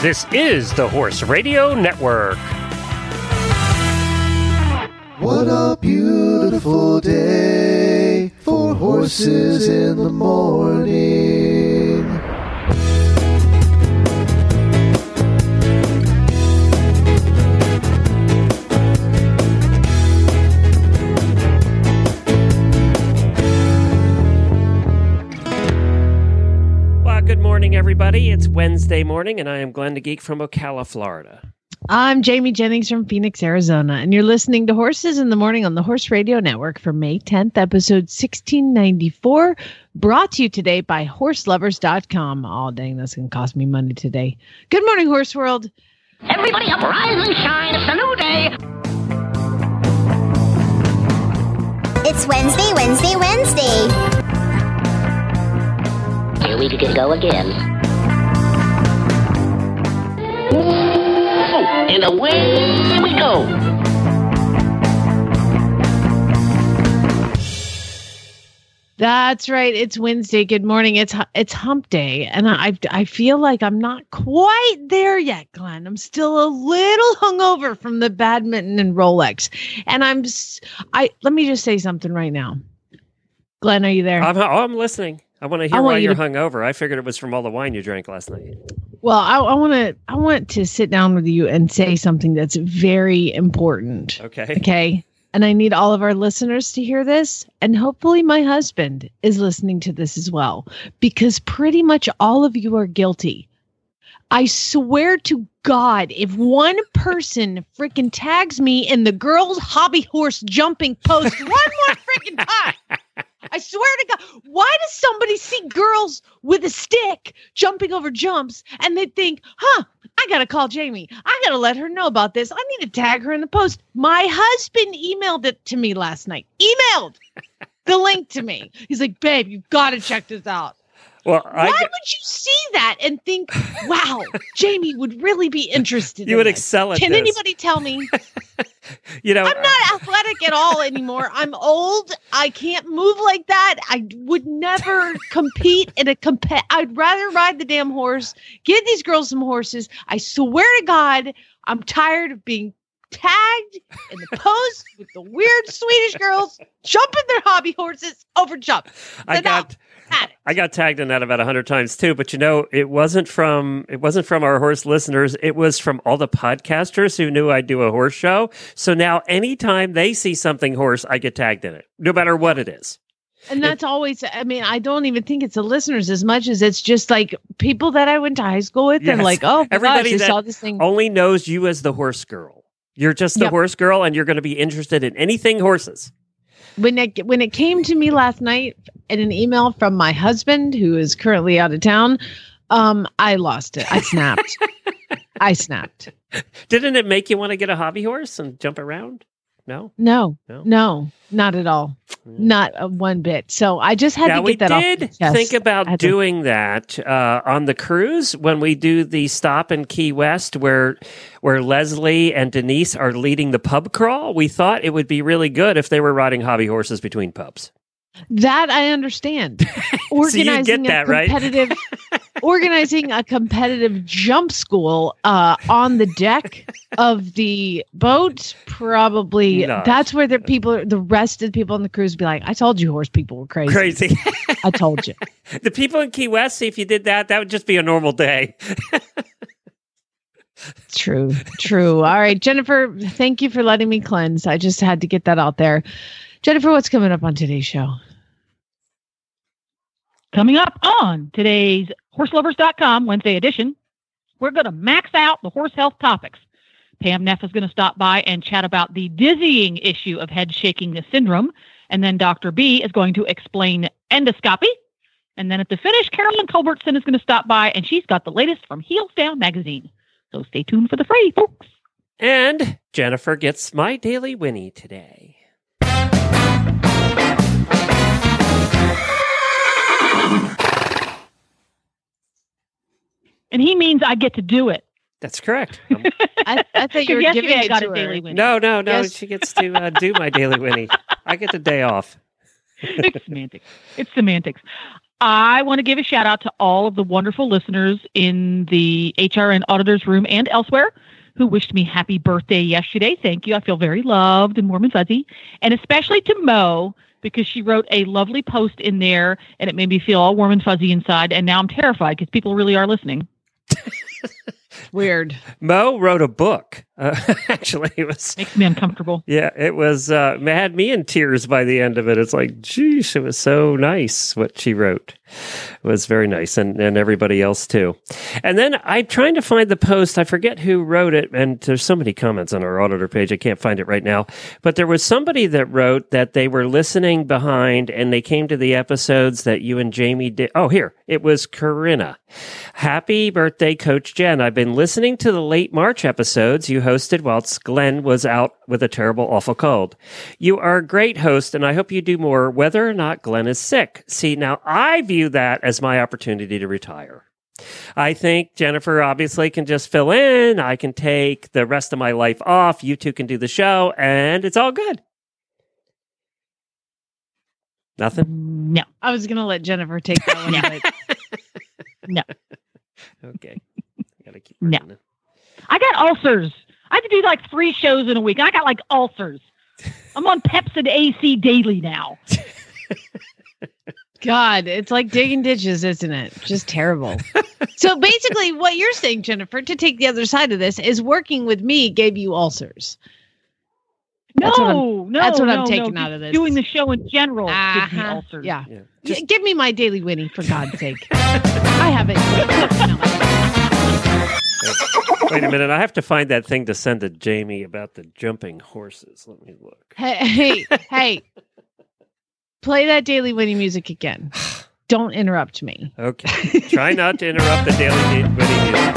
This is the Horse Radio Network. What a beautiful day for horses in the morning. Good morning, everybody. It's Wednesday morning, and I am Glenn the Geek from Ocala, Florida. I'm Jamie Jennings from Phoenix, Arizona, and you're listening to Horses in the Morning on the Horse Radio Network for May 10th, episode 1694, brought to you today by HorseLovers.com. Oh, dang, that's going to cost me money today. Good morning, Horse World. Everybody up, rise and shine. It's a new day. It's Wednesday, Wednesday, Wednesday. Here we go again. And away we go. That's right. It's Wednesday. Good morning. It's hump day, and I feel like I'm not quite there yet, Glenn. I'm still a little hungover from the badminton and Rolex, and let me just say something right now. Glenn, are you there? I'm listening. I want to hear why you're hungover. I figured it was from all the wine you drank last night. Well, I want to sit down with you and say something that's very important. Okay. And I need all of our listeners to hear this. And hopefully my husband is listening to this as well, because pretty much all of you are guilty. I swear to God, if one person freaking tags me in the girls' hobby horse jumping post one more freaking time, I swear to God, why does somebody see girls with a stick jumping over jumps and they think, I got to call Jamie. I got to let her know about this. I need to tag her in the post. My husband emailed it to me last night. Emailed the link to me. He's like, babe, you've got to check this out. Well, why would you see that and think, wow, Jamie would really be interested in You would this? excel at Can this. anybody tell me? I'm not athletic at all anymore. I'm old. I can't move like that. I would never compete in a I'd rather ride the damn horse, give these girls some horses. I swear to God, I'm tired of being tagged in the post with the weird Swedish girls jumping their hobby horses over jump. I got tagged in that about 100 times too, but it wasn't from our horse listeners. It was from all the podcasters who knew I do a horse show. So now anytime they see something horse, I get tagged in it, no matter what it is. And that's always, I don't even think it's the listeners as much as it's just like people that I went to high school with. Yes. And like, oh, everybody gosh, that saw this thing. Only knows you as the horse girl. You're just the horse girl, and you're going to be interested in anything horses. When it came to me last night in an email from my husband, who is currently out of town, I lost it. I snapped. Didn't it make you want to get a hobby horse and jump around? No, not at all. Not one bit. So I just had to get that off the chest. We did think about doing that on the cruise when we do the stop in Key West where Leslie and Denise are leading the pub crawl. We thought it would be really good if they were riding hobby horses between pubs. That I understand. Organizing a competitive jump school on the deck of the boat, probably. No. That's where the rest of the people on the cruise would be like, I told you horse people were crazy. I told you. The people in Key West, see, if you did that would just be a normal day. True. All right, Jennifer, thank you for letting me cleanse. I just had to get that out there. Jennifer, what's coming up on today's show? Coming up on today's HorseLovers.com Wednesday edition, we're going to max out the horse health topics. Pam Neff is going to stop by and chat about the dizzying issue of head shaking syndrome. And then Dr. B is going to explain endoscopy. And then at the finish, Carolyn Culbertson is going to stop by, and she's got the latest from Heels Down magazine. So stay tuned for the fray, folks. And Jennifer gets my Daily Winnie today. And he means I get to do it. That's correct. I thought you were giving it to her. Daily Winnie. No. Yes. She gets to do my Daily Winnie. I get the day off. It's semantics. I want to give a shout out to all of the wonderful listeners in the HRN Auditors Room and elsewhere who wished me happy birthday yesterday. Thank you. I feel very loved and warm and fuzzy. And especially to Mo, because she wrote a lovely post in there and it made me feel all warm and fuzzy inside. And now I'm terrified because people really are listening. Weird. Mo wrote a book. Actually, it makes me uncomfortable. Yeah, it was. Had me in tears by the end of it. It's like, geez, it was so nice what she wrote. It was very nice, and everybody else too. And then I'm trying to find the post. I forget who wrote it, and there's so many comments on our auditor page. I can't find it right now. But there was somebody that wrote that they were listening behind, and they came to the episodes that you and Jamie did. Oh, here it was. Corinna. Happy birthday, Coach Jen. I've been listening to the late March episodes you hosted whilst Glenn was out with a terrible, awful cold. You are a great host, and I hope you do more, whether or not Glenn is sick. See, now I view that as my opportunity to retire. I think Jennifer obviously can just fill in. I can take the rest of my life off. You two can do the show, and it's all good. Nothing? No. I was going to let Jennifer take that one. No. Okay. Gotta keep no. I got ulcers. I have to do like 3 shows in a week. I got like ulcers. I'm on Pepsid AC daily now. God, it's like digging ditches, isn't it? Just terrible. So basically what you're saying, Jennifer, to take the other side of this, is working with me gave you ulcers. That's what I'm taking out of this. Doing the show in general gives me ulcers. Yeah. Give me my Daily Winnie, for God's sake. I have it. Wait a minute. I have to find that thing to send to Jamie about the jumping horses. Let me look. Hey. Play that Daily Winnie music again. Don't interrupt me. Okay. Try not to interrupt the Daily Winnie music.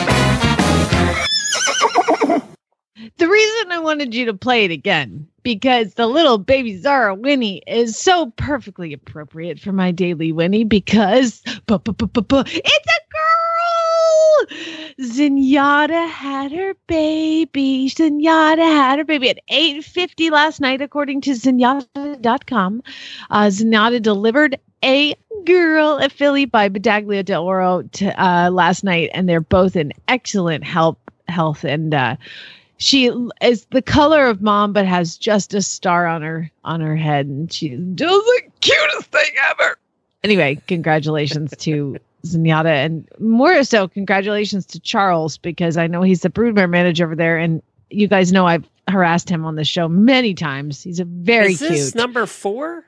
The reason I wanted you to play it again, because the little baby Zara Winnie is so perfectly appropriate for my Daily Winnie, because it's a girl! Zenyatta had her baby. Zenyatta had her baby at 8:50 last night, according to Zenyatta.com. Zenyatta delivered a girl, a filly by Battaglia del Oro last night, and they're both in excellent health, and she is the color of mom, but has just a star on her head, and she's just the cutest thing ever. Anyway, congratulations to Zenyatta, and more so, congratulations to Charles, because I know he's the broodmare manager over there, and you guys know I've harassed him on the show many times. He's a very cute. Is this number 4?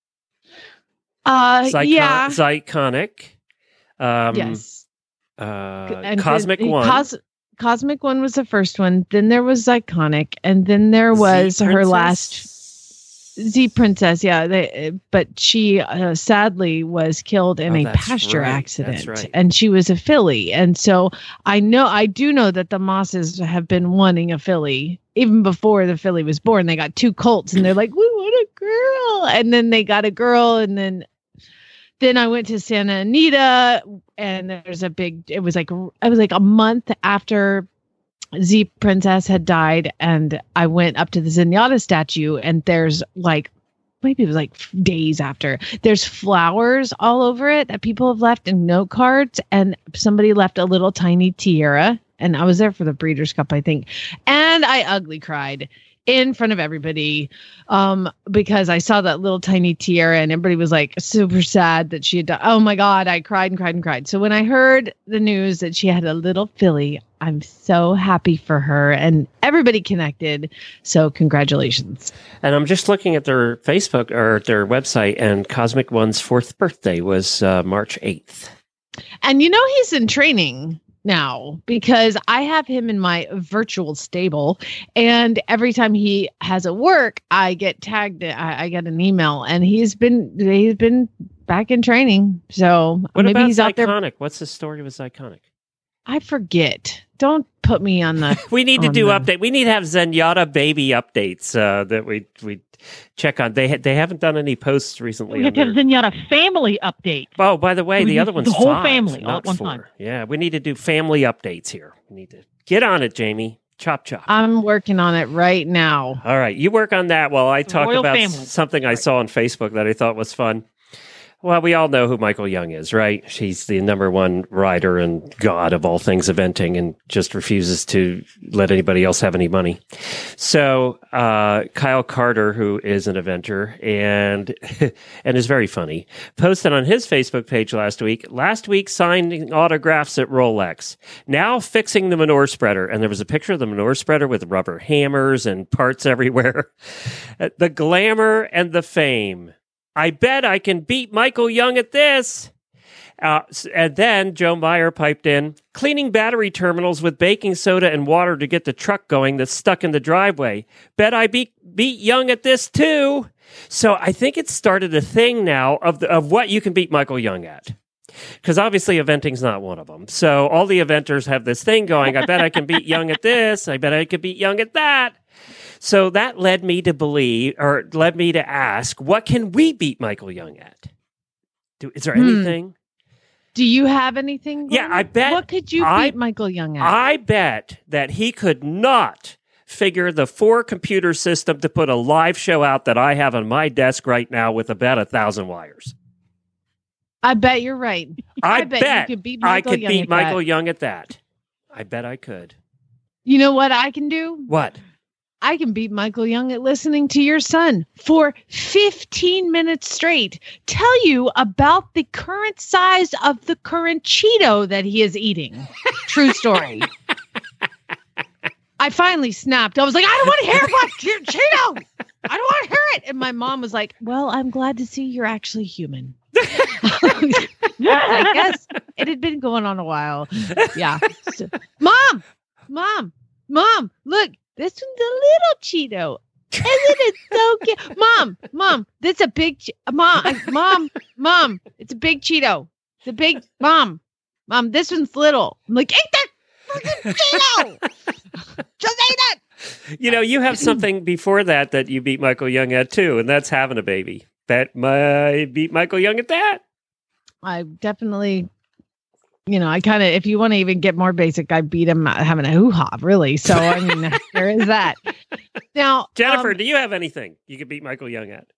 Yeah. Zyconic. Yes. Cosmic One. Cosmic One was the first one. Then there was Zyconic, and then there was her last Z Princess. Yeah, but she sadly was killed in a pasture accident, and she was a filly. And so I do know that the Mosses have been wanting a filly even before the filly was born. They got 2 colts, and they're like, "We want a girl," and then they got a girl, and then I went to Santa Anita, and there's it was like a month after Z Princess had died, and I went up to the Zenyatta statue, and there's like, maybe it was like days after, there's flowers all over it that people have left in note cards, and somebody left a little tiny tiara, and I was there for the Breeders' Cup, I think, and I ugly cried in front of everybody, because I saw that little tiny tiara, and everybody was like super sad that she had died. Oh my God, I cried and cried and cried. So when I heard the news that she had a little filly, I'm so happy for her, and everybody connected. So congratulations. And I'm just looking at their Facebook or their website, and Cosmic One's 4th birthday was March 8th. And you know, he's in training now, because I have him in my virtual stable, and every time he has a work, I get tagged. I get an email, and he's been back in training. So what maybe about he's Zyconic? out there. What's the story with Zyconic? I forget. Don't put me on the. We need to do update. We need to have Zenyatta baby updates that we check on. They haven't done any posts recently. We have to have Zenyatta family updates. Oh, by the way, the other one's the whole 5, family all at one 4. time. Yeah, we need to do family updates here. We need to get on it, Jamie. Chop. I'm working on it right now. All right, you work on that while I talk Royal about family. something I saw on Facebook that I thought was fun. Well, we all know who Michael Young is, right? She's the number one writer and god of all things eventing and just refuses to let anybody else have any money. So Kyle Carter, who is an eventer and is very funny, posted on his Facebook page last week signing autographs at Rolex, now fixing the manure spreader. And there was a picture of the manure spreader with rubber hammers and parts everywhere. The glamour and the fame. I bet I can beat Michael Young at this. And then Joe Meyer piped in, cleaning battery terminals with baking soda and water to get the truck going that's stuck in the driveway. Bet I beat Young at this too. So I think it started a thing now of what you can beat Michael Young at. Because obviously eventing's not one of them. So all the eventers have this thing going, I bet I can beat Young at this. I bet I could beat Young at that. So that led me to ask, what can we beat Michael Young at? Is there anything? Do you have anything? Yeah, I bet. What could you beat Michael Young at? I bet that he could not figure the 4-computer system to put a live show out that I have on my desk right now with about 1,000 wires. I bet you're right. I bet you could beat Michael Young at that. I bet I could. You know what I can do? What? I can beat Michael Young at listening to your son for 15 minutes straight tell you about the current size of the current Cheeto that he is eating. True story. I finally snapped. I was like, I don't want to hear about Cheeto. I don't want to hear it. And my mom was like, well, I'm glad to see you're actually human. I guess it had been going on a while. Yeah. So, Mom, look. This one's a little Cheeto. Isn't it so cute? Mom, this is a big Mom, it's a big Cheeto. It's a big Mom, this one's little. I'm like, eat that freaking Cheeto. Just eat it. You know, you have something before that you beat Michael Young at too, and that's having a baby. Bet I beat Michael Young at that. I definitely, I kind of, if you want to even get more basic, I beat him having a hoo-ha, really. So, I mean, there is that. Now, Jennifer, do you have anything you could beat Michael Young at?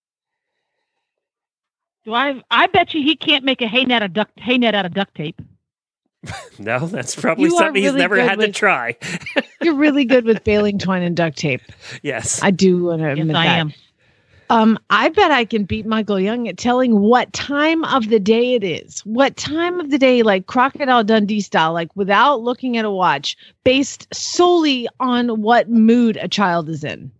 Do I bet you he can't make a hay net out of duct tape. No, that's probably something he's never had to try. You're really good with baling twine and duct tape. Yes. I do want to admit that. I am. I bet I can beat Michael Young at telling what time of the day it is. What time of the day, like Crocodile Dundee style, like without looking at a watch, based solely on what mood a child is in.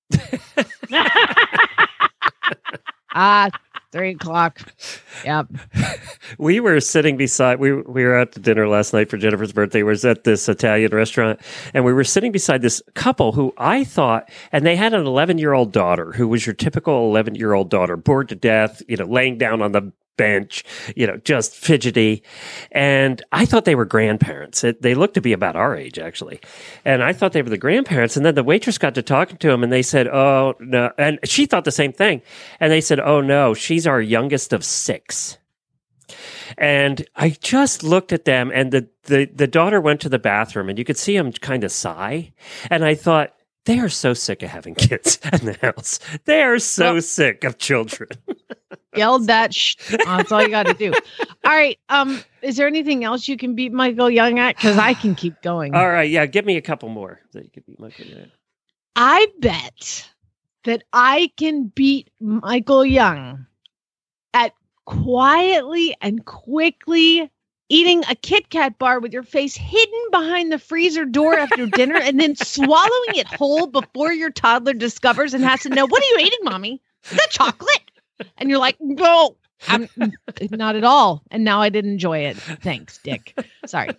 3:00. Yep. We were sitting beside, we were at the dinner last night for Jennifer's birthday. We were at this Italian restaurant, and we were sitting beside this couple who I thought, and they had an 11-year-old daughter who was your typical 11-year-old daughter, bored to death, laying down on the bench, just fidgety. And I thought they were grandparents. They looked to be about our age, actually. And I thought they were the grandparents. And then the waitress got to talking to them, and they said, oh, no. And she thought the same thing. And they said, oh, no, she's our youngest of 6. And I just looked at them, and the daughter went to the bathroom, and you could see him kind of sigh. And I thought, they are so sick of having kids in the house. They are so sick of children. Yelled that. That's all you got to do. All right. Is there anything else you can beat Michael Young at? Because I can keep going. All right. Yeah. Give me a couple more that you could beat Michael Young at. I bet that I can beat Michael Young at quietly and quickly eating a Kit Kat bar with your face hidden behind the freezer door after dinner and then swallowing it whole before your toddler discovers and has to know, what are you eating, Mommy? Is that chocolate? And you're like, no, I'm not at all. And now I didn't enjoy it. Thanks, Dick. Sorry.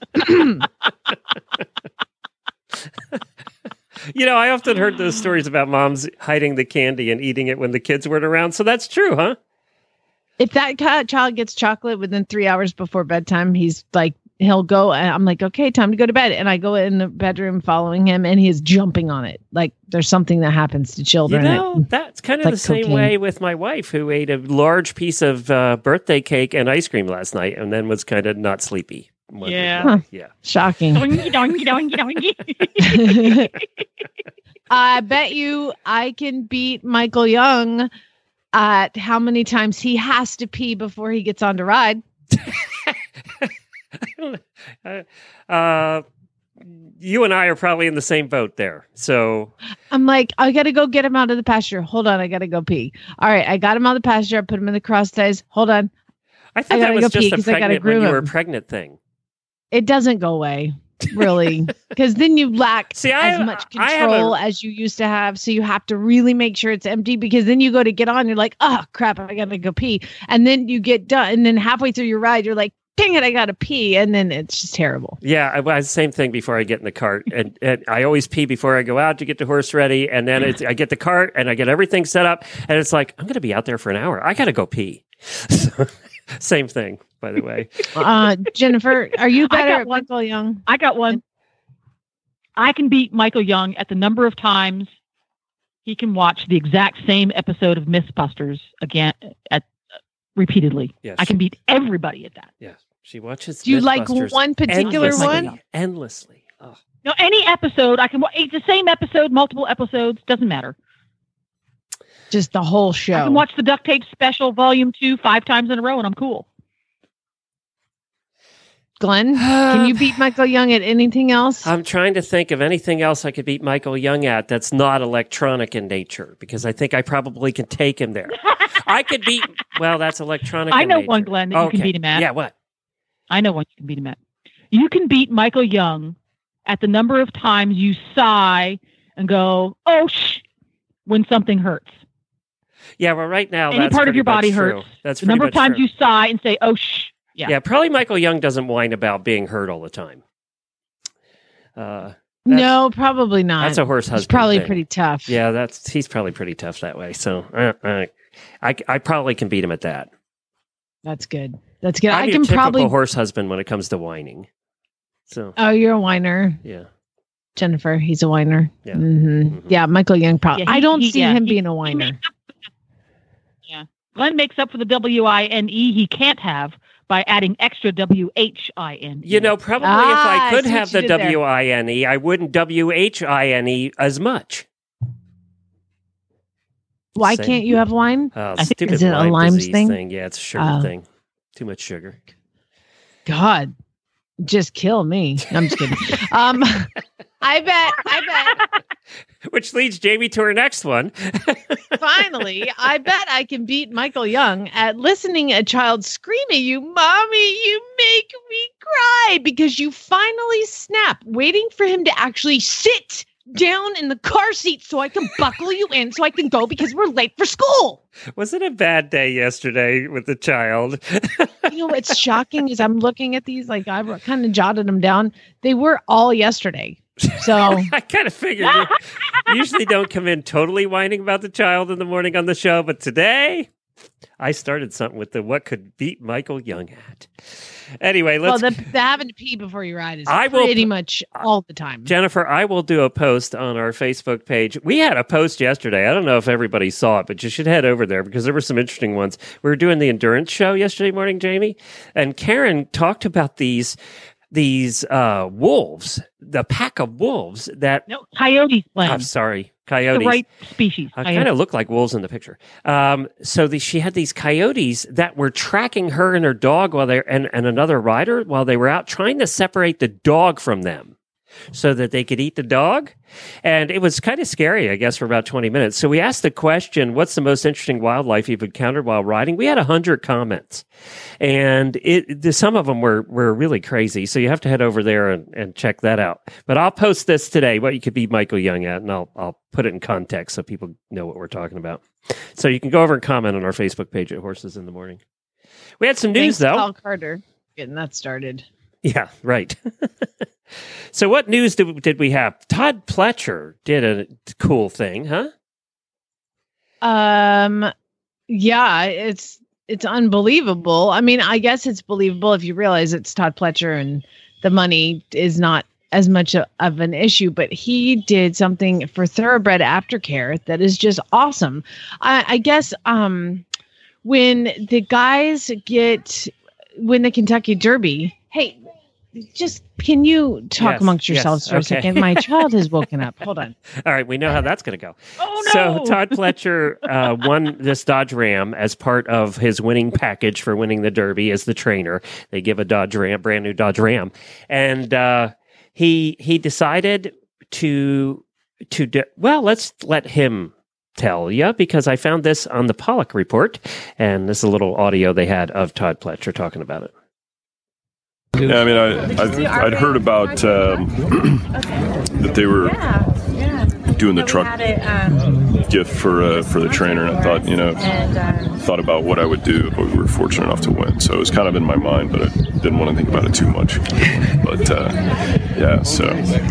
I often heard those stories about moms hiding the candy and eating it when the kids weren't around. So that's true, huh? If that child gets chocolate within 3 hours before bedtime, he'll go, and I'm like, okay, time to go to bed. And I go in the bedroom following him, and he is jumping on it. Like there's something that happens to children. That's kind of the same way with my wife, who ate a large piece of birthday cake and ice cream last night, and then was kind of not sleepy. Yeah. Huh. Yeah. Shocking. I bet you I can beat Michael Young at how many times he has to pee before he gets on to ride. You and I are probably in the same boat there. So I'm like, I got to go get him out of the pasture. Hold on. I got to go pee. All right. I got him out of the pasture. I put him in the cross ties. Hold on. I thought that was just a pregnant when you were pregnant thing. It doesn't go away, really. Because then you lack as much control as you used to have. So you have to really make sure it's empty, because then you go to get on. You're like, oh, crap. I got to go pee. And then you get done. And then halfway through your ride, you're like, dang it, I got to pee. And then it's just terrible. Yeah, I the same thing before I get in the cart. And I always pee before I go out to get the horse ready. And then I get the cart and I get everything set up. And it's like, I'm going to be out there for an hour. I got to go pee. So, same thing, by the way. Jennifer, are you better at Michael Young? I got one. I can beat Michael Young at the number of times he can watch the exact same episode of Mythbusters again repeatedly. Yes. I can beat everybody at that. Yes. She watches. Do you like one particular one? Endlessly. Oh. No, any episode I can watch. It's the same episode, multiple episodes, doesn't matter. Just the whole show. I can watch the Duct Tape Special Volume 2 5 times in a row, and I'm cool. Glenn, can you beat Michael Young at anything else? I'm trying to think of anything else I could beat Michael Young at that's not electronic in nature, because I think I probably can take him there. I could beat. Well, that's electronic. I know in nature. one, Glenn, that you can beat him at. Yeah, what? I know one you can beat him at. You can beat Michael Young at the number of times you sigh and go, "Oh, shh," when something hurts. Yeah, well, right now, any part of your body hurts. That's the number of times you sigh and say, "Oh, shh." Yeah, probably Michael Young doesn't whine about being hurt all the time. No, probably not. That's a horse husband. He's probably thing. Pretty tough. Yeah, he's probably pretty tough that way. So I probably can beat him at that. That's good. That's good. I'm a typical horse husband when it comes to whining. So. Oh, you're a whiner. Yeah. Jennifer, he's a whiner. Yeah. Mm-hmm. Mm-hmm. Yeah, Michael Young probably. I don't see him being a whiner. Yeah. Glenn makes up for the WINE he can't have by adding extra WHINE. You know, probably if I could have the WINE, I wouldn't WHINE as much. Why can't you have wine? Stupid is it a Lyme thing? Yeah, it's a sugar thing. Too much sugar. God, just kill me. No, I'm just kidding. I bet. Which leads Jamie to her next one. Finally, I bet I can beat Michael Young at listening a child scream at you, "Mommy, you make me cry," because you finally snap, waiting for him to actually sit down in the car seat so I can buckle you in so I can go because we're late for school. Was it a bad day yesterday with the child? You know what's shocking is I'm looking at these, like I kind of jotted them down. They were all yesterday. So I kind of figured you usually don't come in totally whining about the child in the morning on the show, but today I started something with the what could beat Michael Young at. Anyway, let's. Well, the having to pee before you ride is pretty much all the time. Jennifer, I will do a post on our Facebook page. We had a post yesterday. I don't know if everybody saw it, but you should head over there because there were some interesting ones. We were doing the endurance show yesterday morning, Jamie, and Karen talked about these wolves, the pack of wolves that coyotes. I'm sorry, coyotes. The right species. Kind of look like wolves in the picture. She had these coyotes that were tracking her and her dog while they and another rider while they were out trying to separate the dog from them so that they could eat the dog. And it was kind of scary, I guess, for about 20 minutes. So we asked the question, what's the most interesting wildlife you've encountered while riding? We had 100 comments. And some of them were really crazy. So you have to head over there and check that out. But I'll post this today, what you could beat Michael Young at, and I'll put it in context so people know what we're talking about. So you can go over and comment on our Facebook page at Horses in the Morning. We had some news, though. Paul Carter getting that started. Yeah, right. So what news did we have? Todd Pletcher did a cool thing, huh? Yeah, it's unbelievable. I mean, I guess it's believable if you realize it's Todd Pletcher and the money is not as much of an issue, but he did something for Thoroughbred Aftercare that is just awesome. I guess when the guys win the Kentucky Derby, hey, just can you talk amongst yourselves for a second? My child has woken up. Hold on. All right, we know how that's going to go. Oh no! So Todd Pletcher won this Dodge Ram as part of his winning package for winning the Derby as the trainer. They give a Dodge Ram, brand new Dodge Ram, and he decided to let's let him tell you, because I found this on the Pollock Report, and this is a little audio they had of Todd Pletcher talking about it. Yeah, I mean, I'd heard about that they were doing the truck gift for the trainer, and I thought about what I would do if we were fortunate enough to win. So it was kind of in my mind, but I didn't want to think about it too much. But that's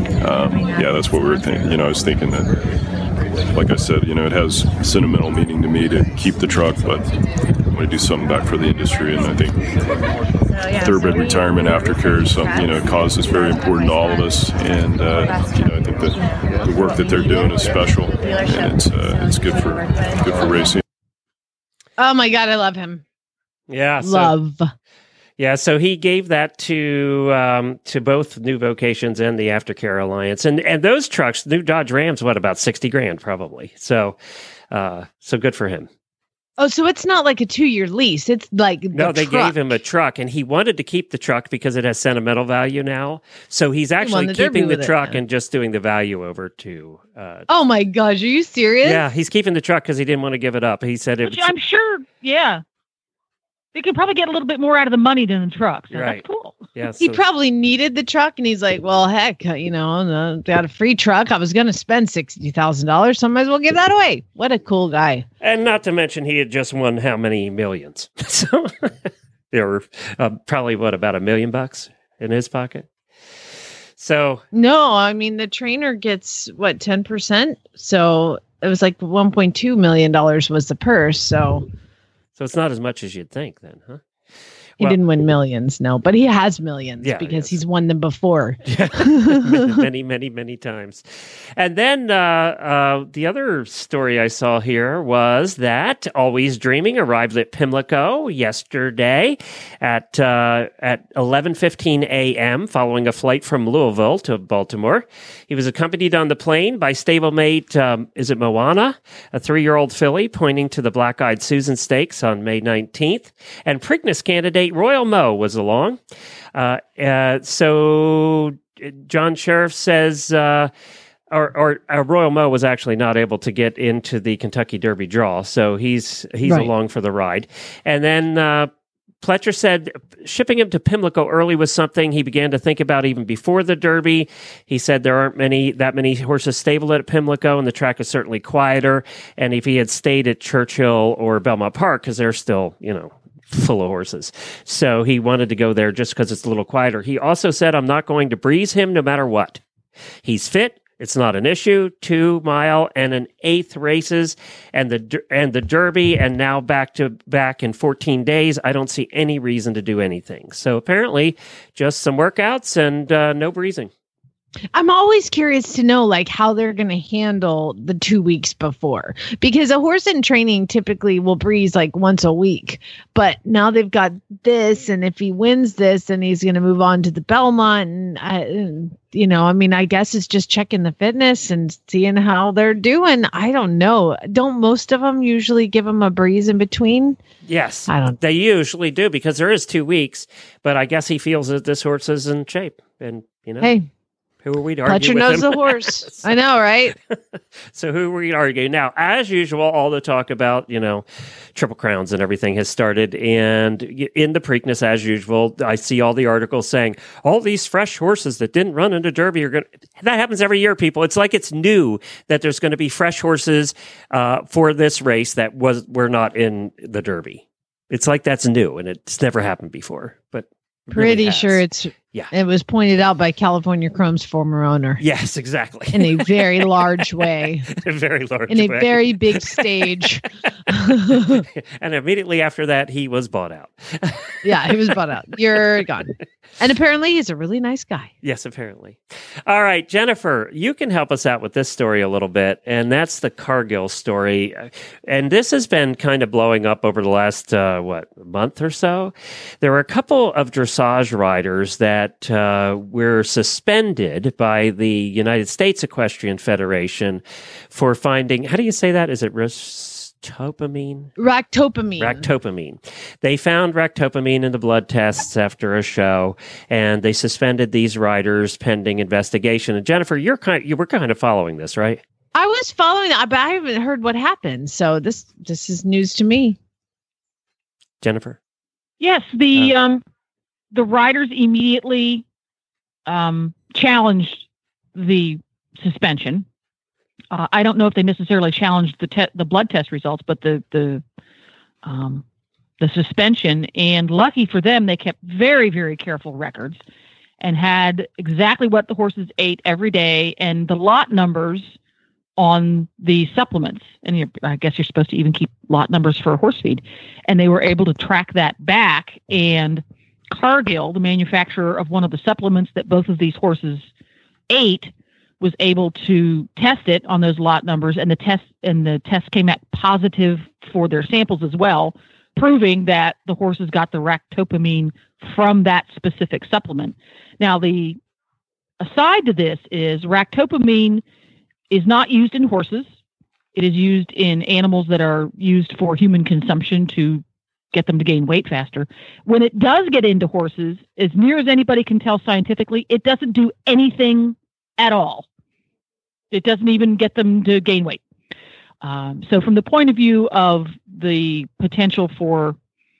what we were thinking. I was thinking that, like I said, it has sentimental meaning to me to keep the truck, but I want to do something back for the industry, and I think thoroughbred retirement aftercare is something, cause that's very important to all of us, and I think that the work that they're doing is special, and it's good for racing. Oh my God, I love him. Yeah, love. Yeah, so he gave that to both New Vocations and the Aftercare Alliance, and those trucks, new Dodge Rams, about $60,000 probably. So good for him. Oh, so it's not like a 2-year lease. It's like they gave him a truck, and he wanted to keep the truck because it has sentimental value now. So he's actually keeping the truck and just doing the value over to. Oh my gosh, are you serious? Yeah, he's keeping the truck because he didn't want to give it up. He said it. I'm sure. Yeah. They could probably get a little bit more out of the money than the truck. So right. That's cool. Yeah, he probably needed the truck, and he's like, well, heck, got a free truck. I was going to spend $60,000, so I might as well give that away. What a cool guy. And not to mention, he had just won how many millions? So there were probably, about $1 million in his pocket? So no, I mean, the trainer gets 10%? So it was like $1.2 million was the purse, So it's not as much as you'd think then, huh? He didn't win millions, no, but he has millions because he's won them before. many, many, many times. And then the other story I saw here was that Always Dreaming arrived at Pimlico yesterday at 11:15 a.m. following a flight from Louisville to Baltimore. He was accompanied on the plane by stablemate, is it Moana, a 3-year-old filly, pointing to the Black-Eyed Susan Stakes on May 19th. And Preakness candidate Royal Mo was along. So John Sheriff says, or Royal Mo was actually not able to get into the Kentucky Derby draw, so he's right along for the ride. And then Pletcher said shipping him to Pimlico early was something he began to think about even before the Derby. He said there aren't that many horses stabled at Pimlico, and the track is certainly quieter. And if he had stayed at Churchill or Belmont Park, because they're still, full of horses. So he wanted to go there just because it's a little quieter. He also said, I'm not going to breeze him no matter what. He's fit. It's not an issue. 2 mile and an 8th races and the Derby, and now back to back in 14 days. I don't see any reason to do anything. So apparently just some workouts and no breezing. I'm always curious to know how they're going to handle the 2 weeks before, because a horse in training typically will breeze once a week, but now they've got this, and if he wins this, then he's going to move on to the Belmont, and I guess it's just checking the fitness and seeing how they're doing. I don't know. Don't most of them usually give them a breeze in between? Yes, they usually do, because there is 2 weeks, but I guess he feels that this horse is in shape, and Hey. Who are we to argue Pletcher with knows him? The horse. I know, right? So who are we to argue? Now, as usual, all the talk about, Triple Crowns and everything has started. And in the Preakness, as usual, I see all the articles saying, all these fresh horses that didn't run into Derby are going to... That happens every year, people. It's like it's new that there's going to be fresh horses for this race that were not in the Derby. It's like that's new, and it's never happened before. But pretty really sure it was pointed out by California Chrome's former owner. Yes, exactly. In a very large way. A very large way. In a very big stage. And immediately after that, he was bought out. Yeah, he was bought out. You're gone. And apparently he's a really nice guy. Yes, apparently. All right, Jennifer, you can help us out with this story a little bit, and that's the Cargill story. And this has been kind of blowing up over the last, month or so. There were a couple of dressage riders that that were suspended by the United States Equestrian Federation for finding, how do you say that? Is it ractopamine? Ractopamine. They found ractopamine in the blood tests after a show, and they suspended these riders pending investigation. And Jennifer, you were kind of following this, right? I was following that, but I haven't heard what happened. So this is news to me. Jennifer? Yes, the riders immediately challenged the suspension. I don't know if they necessarily challenged the blood test results, but the suspension. And lucky for them, they kept very, very careful records and had exactly what the horses ate every day and the lot numbers on the supplements. And I guess you're supposed to even keep lot numbers for horse feed. And they were able to track that back. And Cargill, the manufacturer of one of the supplements that both of these horses ate, was able to test it on those lot numbers. And the test came back positive for their samples as well, proving that the horses got the ractopamine from that specific supplement. Now, the aside to this is ractopamine is not used in horses. It is used in animals that are used for human consumption to get them to gain weight faster. When it does get into horses, as near as anybody can tell scientifically, it doesn't do anything at all. It doesn't even get them to gain weight. So from the point of view of the potential for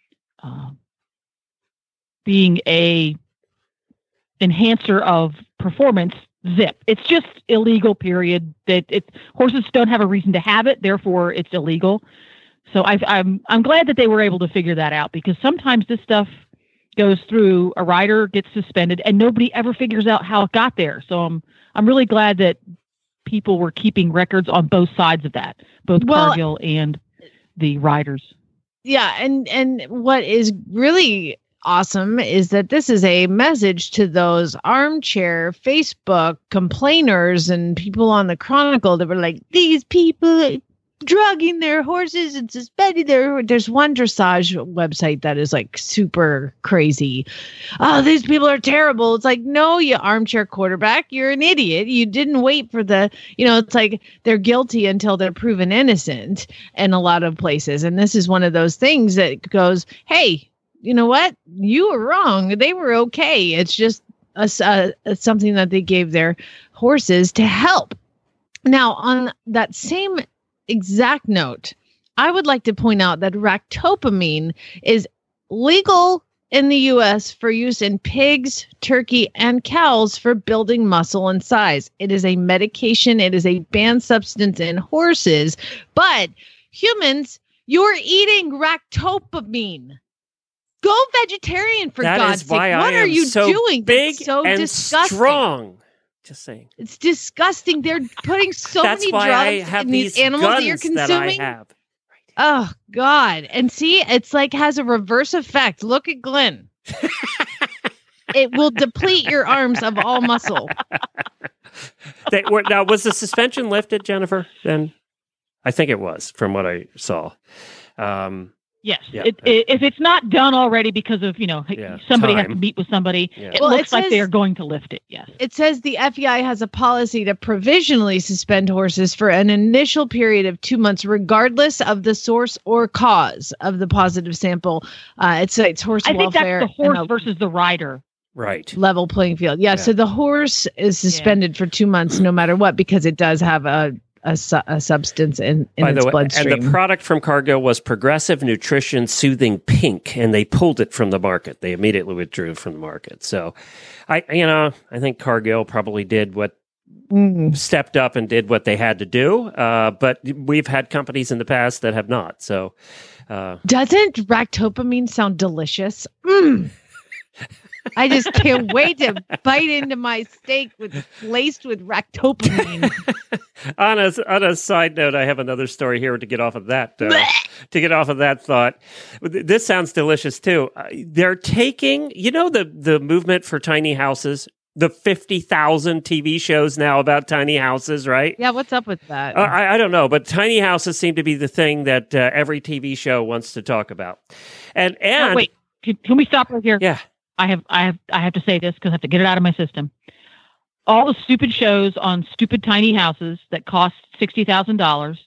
being a enhancer of performance, zip. It's just illegal, period. Horses don't have a reason to have it, therefore it's illegal. So I'm glad that they were able to figure that out, because sometimes this stuff goes through, a rider gets suspended and nobody ever figures out how it got there. So I'm really glad that people were keeping records on both sides of that, both Cargill and the riders. Yeah, and what is really awesome is that this is a message to those armchair Facebook complainers and people on the Chronicle that were like, these people drugging their horses and suspending there's one dressage website that is like super crazy. Oh, these people are terrible. It's like, no, you armchair quarterback, you're an idiot. You didn't wait for it's like they're guilty until they're proven innocent in a lot of places. And this is one of those things that goes, hey, you know what? You were wrong. They were okay. It's just something that they gave their horses to help. Now, on that same exact note, I would like to point out that ractopamine is legal in the U.S. for use in pigs, turkey, and cows for building muscle and size. It is a medication. It is a banned substance in horses. But humans, you're eating ractopamine. Go vegetarian, for God's sake. What are you doing? Big so and disgusting. Strong. Just saying. It's disgusting. They're putting so many drugs in these animals that you're consuming. Oh, God. And see, it's like has a reverse effect. Look at Glenn. It will deplete your arms of all muscle. Now, was the suspension lifted, Jennifer? Then I think it was, from what I saw. Yes. Yeah. If it's not done already because of, somebody has to meet with somebody, it looks like they are going to lift it. Yes. It says the FEI has a policy to provisionally suspend horses for an initial period of 2 months, regardless of the source or cause of the positive sample. It's horse welfare. I think that's the horse versus the rider. Right. Level playing field. Yeah. So the horse is suspended for 2 months, no matter what, because it does have a substance in its bloodstream. And the product from Cargill was Progressive Nutrition Soothing Pink, and they pulled it from the market. They immediately withdrew from the market. So, I think Cargill probably did what stepped up and did what they had to do. But we've had companies in the past that have not. So, doesn't ractopamine sound delicious? I just can't wait to bite into my steak laced with ractopamine. On a side note, I have another story here to get off of that. To get off of that thought, this sounds delicious too. They're taking, the movement for tiny houses. The 50,000 TV shows now about tiny houses, right? Yeah, what's up with that? I don't know, but tiny houses seem to be the thing that every TV show wants to talk about. And wait, can we stop right here? Yeah. I have to say this because I have to get it out of my system. All the stupid shows on stupid tiny houses that cost $60,000.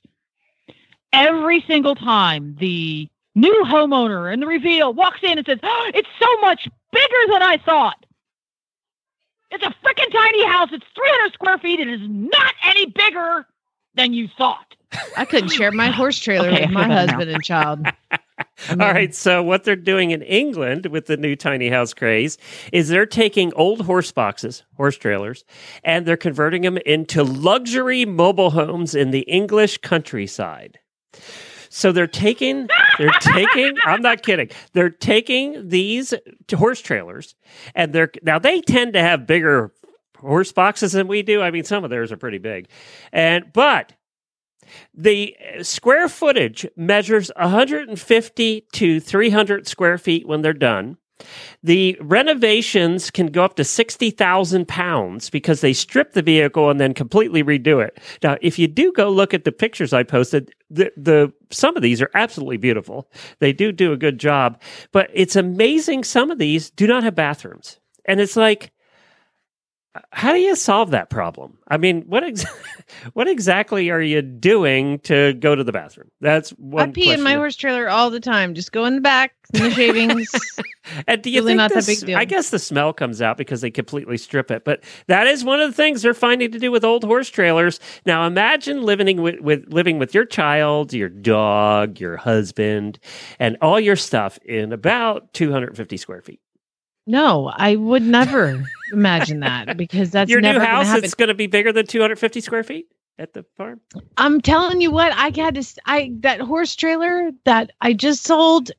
Every single time the new homeowner in the reveal walks in and says, "Oh, it's so much bigger than I thought. It's a freaking tiny house. It's 300 square feet. It is not any bigger than you thought." I couldn't share my horse trailer with my husband and child. All right, so what they're doing in England with the new tiny house craze is they're taking old horse boxes, horse trailers, and they're converting them into luxury mobile homes in the English countryside. So they're taking, I'm not kidding, they're taking these horse trailers, and they tend to have bigger horse boxes than we do. I mean, some of theirs are pretty big, but the square footage measures 150 to 300 square feet when they're done. The renovations can go up to 60,000 pounds because they strip the vehicle and then completely redo it. Now, if you do go look at the pictures I posted, some of these are absolutely beautiful. They do a good job, but it's amazing. Some of these do not have bathrooms, and it's like, how do you solve that problem? I mean, what exactly are you doing to go to the bathroom? That's one. I pee in my horse trailer all the time. Just go in the back, in the shavings. And do you think not that big deal? I guess the smell comes out because they completely strip it. But that is one of the things they're finding to do with old horse trailers. Now, imagine living with your child, your dog, your husband, and all your stuff in about 250 square feet. No, I would never imagine that because that's your never new house. Happen. It's going to be bigger than 250 square feet at the farm. I'm telling you what, that horse trailer that I just sold.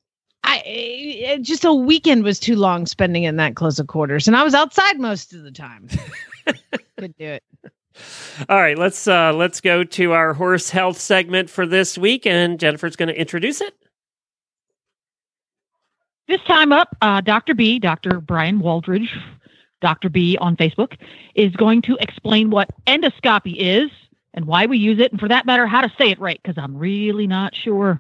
Just a weekend was too long spending in that close of quarters, and I was outside most of the time. Could do it. All right, let's go to our horse health segment for this week, and Jennifer's going to introduce it. This time up, Dr. Brian Waldridge, Dr. B on Facebook, is going to explain what endoscopy is and why we use it, and for that matter, how to say it right, because I'm really not sure.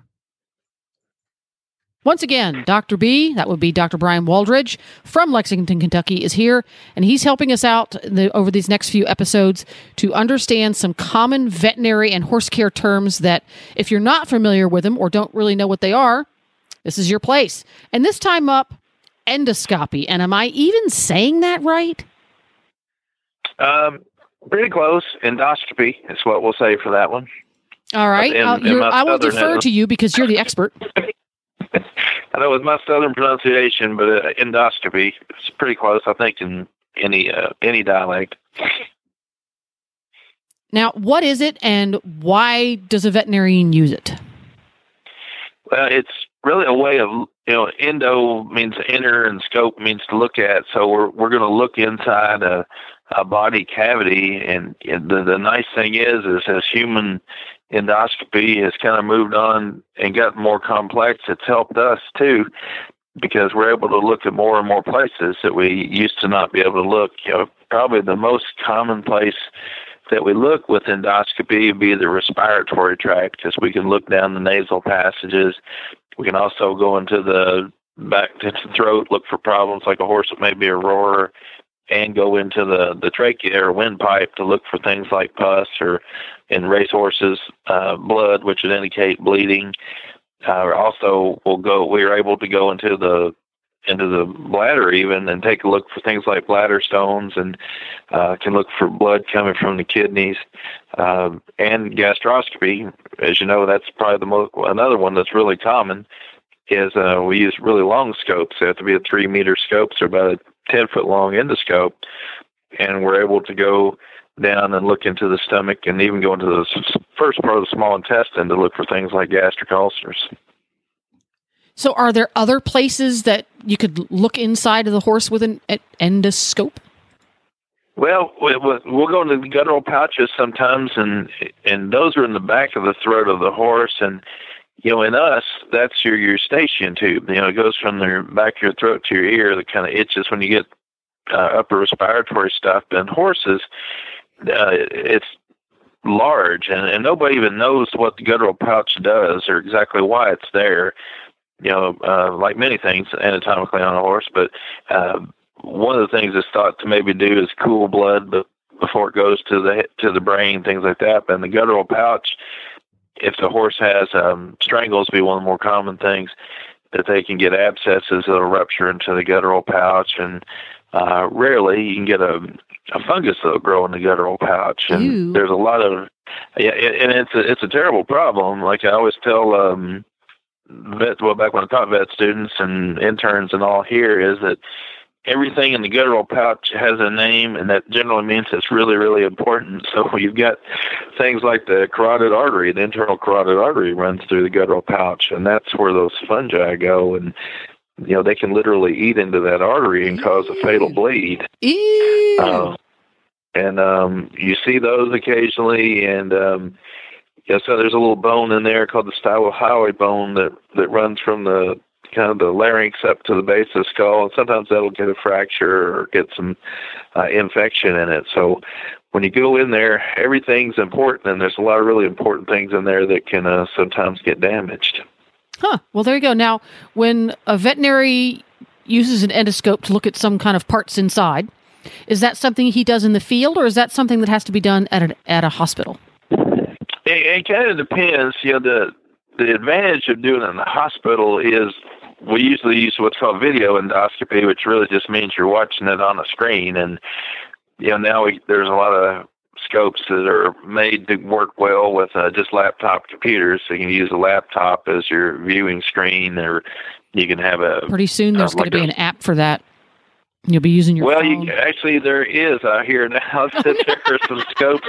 Once again, Dr. B, that would be Dr. Brian Waldridge from Lexington, Kentucky, is here, and he's helping us out over these next few episodes to understand some common veterinary and horse care terms that, if you're not familiar with them or don't really know what they are, this is your place. And this time up, endoscopy. And am I even saying that right? Pretty close. Endoscopy is what we'll say for that one. All right. I will defer to you because you're the expert. I know it's my southern pronunciation, but endoscopy is pretty close, I think, in any dialect. Now, what is it, and why does a veterinarian use it? Well, it's really a way of, endo means inner and scope means to look at. So we're going to look inside a body cavity. And the nice thing is as human endoscopy has kind of moved on and gotten more complex, it's helped us too, because we're able to look at more and more places that we used to not be able to look. Probably the most common place that we look with endoscopy would be the respiratory tract, because we can look down the nasal passages. We can also go into the back to the throat, look for problems like a horse that may be a roarer, and go into the trachea or windpipe to look for things like pus, or in racehorses, blood, which would indicate bleeding. Also, we are able to go into the bladder even and take a look for things like bladder stones, and can look for blood coming from the kidneys, and gastroscopy. As you know, that's probably another one that's really common is we use really long scopes. They have to be a 3-meter scopes or about a 10-foot long endoscope, and we're able to go down and look into the stomach and even go into the first part of the small intestine to look for things like gastric ulcers. So are there other places that you could look inside of the horse with an endoscope? Well, we'll go into the guttural pouches sometimes, and those are in the back of the throat of the horse. And, in us, that's your eustachian tube. It goes from the back of your throat to your ear that kind of itches when you get upper respiratory stuff. In horses, it's large, and nobody even knows what the guttural pouch does or exactly why it's there. like many things anatomically on a horse, but one of the things it's thought to maybe do is cool blood before it goes to the brain, things like that. But in the guttural pouch, if the horse has strangles, be one of the more common things, that they can get abscesses that'll rupture into the guttural pouch, and rarely you can get a fungus that'll grow in the guttural pouch. And there's a lot of and it's a terrible problem. Like I always tell vets, back when I taught vet students and interns and all here, is that everything in the guttural pouch has a name, and that generally means it's really, really important. So you've got things like the carotid artery, the internal carotid artery runs through the guttural pouch, and that's where those fungi go. And, they can literally eat into that artery and cause a fatal bleed. You see those occasionally, and so there's a little bone in there called the stylohyoid bone that runs from the kind of the larynx up to the base of the skull, and sometimes that'll get a fracture or get some infection in it. So when you go in there, everything's important, and there's a lot of really important things in there that can sometimes get damaged. Huh. Well, there you go. Now, when a veterinary uses an endoscope to look at some kind of parts inside, is that something he does in the field, or is that something that has to be done at a hospital? It kind of depends. The advantage of doing it in the hospital is we usually use what's called video endoscopy, which really just means you're watching it on a screen. And now there's a lot of scopes that are made to work well with just laptop computers. So you can use a laptop as your viewing screen, or you can have Pretty soon there's going to be an app for that. You'll be using your phone. Actually, there is out here now that there are some scopes.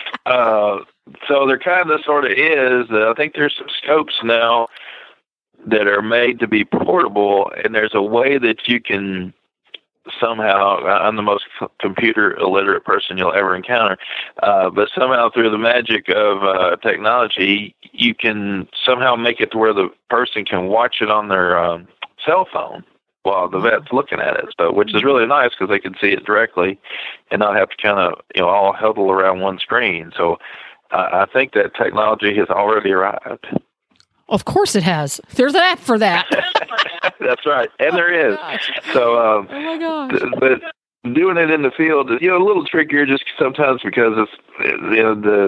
So there kind of sort of is. I think there's some scopes now that are made to be portable, and there's a way that you can somehow, I'm the most computer illiterate person you'll ever encounter, but somehow through the magic of technology, you can somehow make it to where the person can watch it on their cell phone while the vet's looking at it, so which is really nice because they can see it directly and not have to kind of all huddle around one screen. So I think that technology has already arrived. Of course it has. There's an app for that. That's right, and there is. So, oh my gosh! But doing it in the field is a little trickier, just sometimes because it's you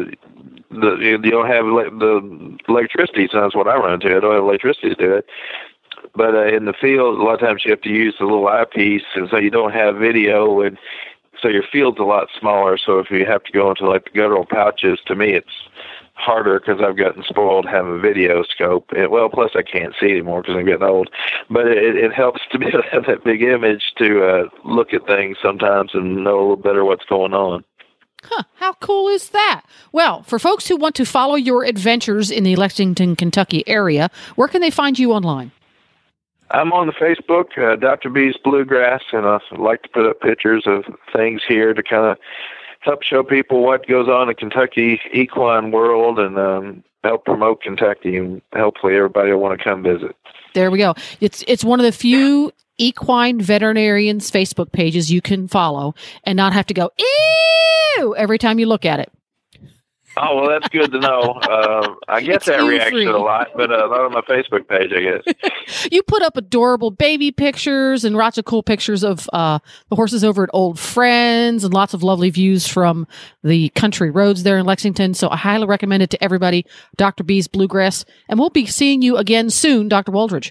don't have the electricity. So that's what I run into. I don't have electricity to do it. But in the field, a lot of times you have to use the little eyepiece, and so you don't have video, and so your field's a lot smaller. So if you have to go into like the guttural pouches, to me it's harder because I've gotten spoiled having a video scope. Plus I can't see anymore because I'm getting old. But it helps to be able to have that big image to look at things sometimes and know a little better what's going on. Huh, how cool is that? Well, for folks who want to follow your adventures in the Lexington, Kentucky area, where can they find you online? I'm on the Facebook, Dr. B's Bluegrass, and I like to put up pictures of things here to kind of help show people what goes on in Kentucky equine world and help promote Kentucky, and hopefully everybody will want to come visit. There we go. It's one of the few equine veterinarians Facebook pages you can follow and not have to go, ew, every time you look at it. Oh, well, that's good to know. I get that reaction a lot, but not on my Facebook page, I guess. You put up adorable baby pictures and lots of cool pictures of the horses over at Old Friends and lots of lovely views from the country roads there in Lexington. So I highly recommend it to everybody, Dr. B's Bluegrass. And we'll be seeing you again soon, Dr. Wooldridge.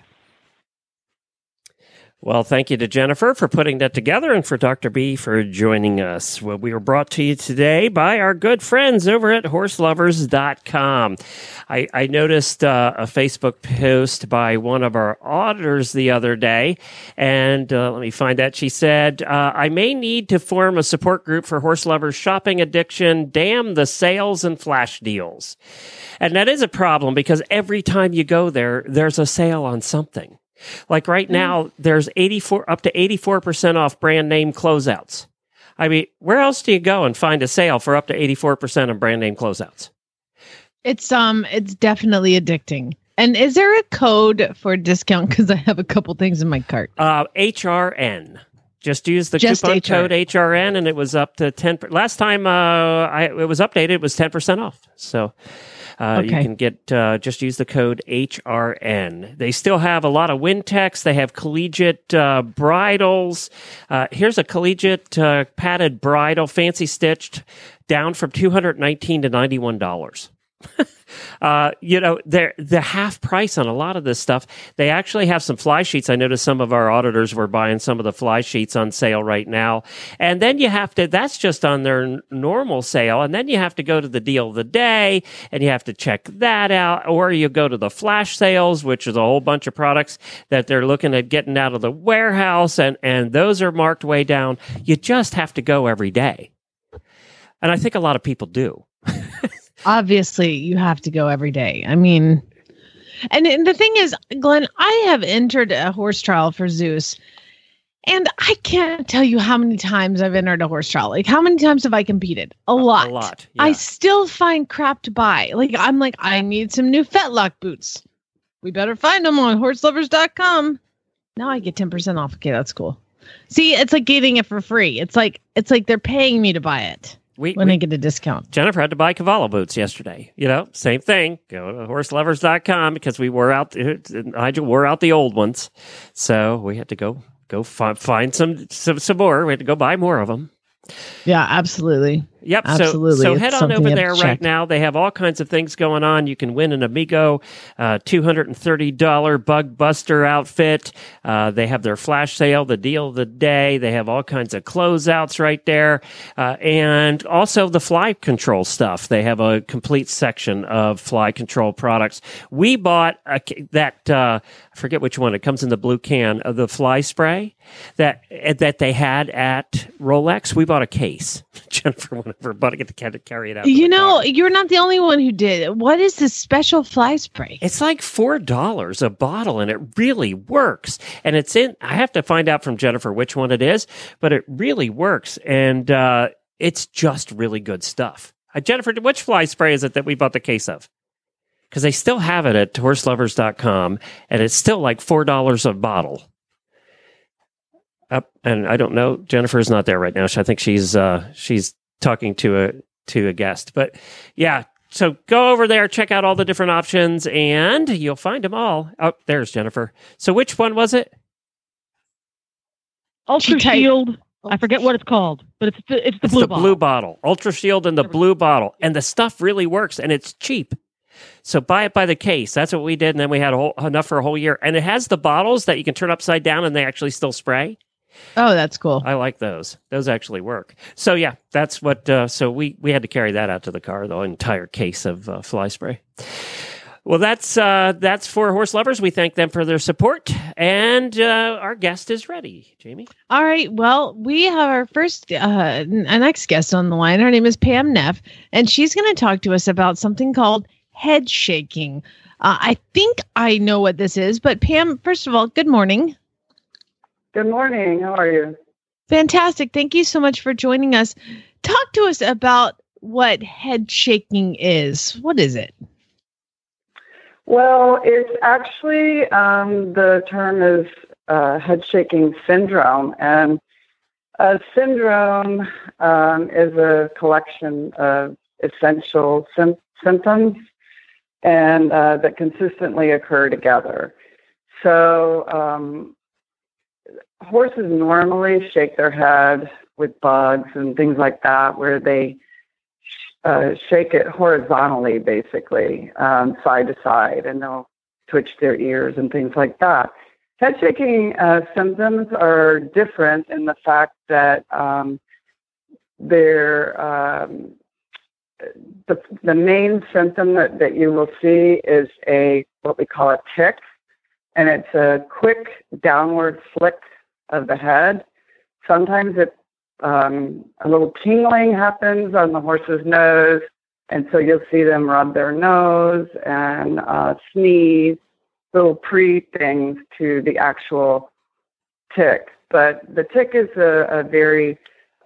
Well, thank you to Jennifer for putting that together and for Dr. B for joining us. Well, we were brought to you today by our good friends over at horselovers.com. I noticed a Facebook post by one of our auditors the other day, and let me find that. She said, I may need to form a support group for horse lovers shopping addiction. Damn the sales and flash deals. And that is a problem because every time you go there, there's a sale on something. Like right now, there's up to 84% off brand name closeouts. I mean, where else do you go and find a sale for up to 84% on brand name closeouts? It's definitely addicting. And is there a code for discount? Because I have a couple things in my cart. HRN. Just use the coupon code HRN, and it was up to 10%. Last time it was updated, it was 10% off. So you can get just use the code HRN. They still have a lot of Wintex. They have collegiate bridles. Here's a collegiate padded bridle, fancy stitched, down from $219 to $91. They're the half price on a lot of this stuff. They actually have some fly sheets. I noticed some of our auditors were buying some of the fly sheets on sale right now. And then you have to, that's just on their normal sale. And then you have to go to the deal of the day and you have to check that out. Or you go to the flash sales, which is a whole bunch of products that they're looking at getting out of the warehouse. And those are marked way down. You just have to go every day. And I think a lot of people do. Obviously, you have to go every day. I mean, and the thing is, Glenn, I have entered a horse trial for Zeus, and I can't tell you how many times I've entered a horse trial. Like, how many times have I competed? A lot. A lot. Yeah. I still find crap to buy. Like, I'm like, I need some new Fetlock boots. We better find them on horselovers.com. Now I get 10% off. Okay, that's cool. See, it's like getting it for free. It's like they're paying me to buy it. When I get a discount. Jennifer had to buy Cavallo boots yesterday. Same thing. Go to horselovers.com because we wore out, Nigel wore out the old ones. So we had to go find some more. We had to go buy more of them. Yeah, absolutely. Yep. Absolutely. So head on over there right now. They have all kinds of things going on. You can win an Amigo $230 Bug Buster outfit. They have their flash sale, the deal of the day. They have all kinds of closeouts right there. And also the fly control stuff. They have a complete section of fly control products. We bought I forget which one. It comes in the blue can of the fly spray that they had at Rolex. We bought a case. Jennifer wanted her buddy to carry it out. You're not the only one who did. What is this special fly spray? It's like $4 a bottle, and it really works. And it's in. I have to find out from Jennifer which one it is, but it really works, and it's just really good stuff. Jennifer, which fly spray is it that we bought the case of? Because they still have it at horselovers.com, and it's still like $4 a bottle. And I don't know. Jennifer's not there right now. I think she's talking to a guest. But yeah, so go over there, check out all the different options, and you'll find them all. Oh, there's Jennifer. So which one was it? Ultra Shield. I forget what it's called, but it's the blue bottle. Blue bottle. Ultra Shield and the blue bottle, and the stuff really works, and it's cheap. So buy it by the case. That's what we did, and then we had enough for a whole year. And it has the bottles that you can turn upside down, and they actually still spray. Oh, that's cool. I like those. Those actually work. So yeah, that's what. So we had to carry that out to the car, the entire case of fly spray. Well, that's for Horse Lovers. We thank them for their support, and our guest is ready. Jamie. All right. Well, we have our first, next guest on the line. Her name is Pam Neff, and she's going to talk to us about something called head shaking. I think I know what this is, but Pam, first of all, good morning. Good morning. How are you? Fantastic. Thank you so much for joining us. Talk to us about what head shaking is. What is it? Well, it's actually, the term is head shaking syndrome. And a syndrome is a collection of essential symptoms and that consistently occur together. So horses normally shake their head with bugs and things like that, where they shake it horizontally, basically, side to side, and they'll twitch their ears and things like that. Head shaking symptoms are different in the fact that they're the main symptom that you will see is what we call a tick, and it's a quick downward flick of the head. Sometimes a little tingling happens on the horse's nose, and so you'll see them rub their nose and sneeze, little pre-things to the actual tick. But the tick is a very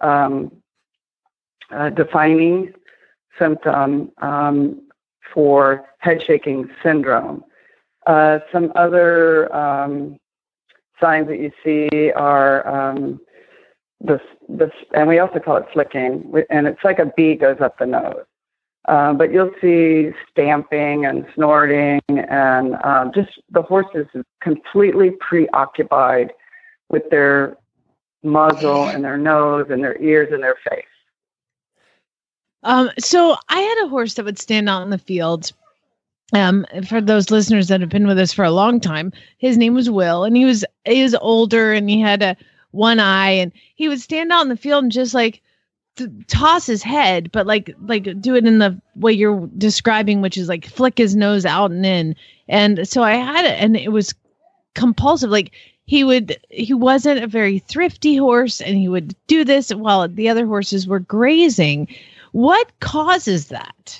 defining symptom for head shaking syndrome. Some other signs that you see are and we also call it flicking, and it's like a bee goes up the nose. But you'll see stamping and snorting, and just the horses completely preoccupied with their muzzle and their nose and their ears and their face. So I had a horse that would stand out in the field. For those listeners that have been with us for a long time, his name was Will, and he was older, and he had one eye, and he would stand out in the field and just like toss his head, but like do it in the way you're describing, which is like flick his nose out and in. And so I had it, and it was compulsive. Like he wasn't a very thrifty horse, and he would do this while the other horses were grazing. What causes that?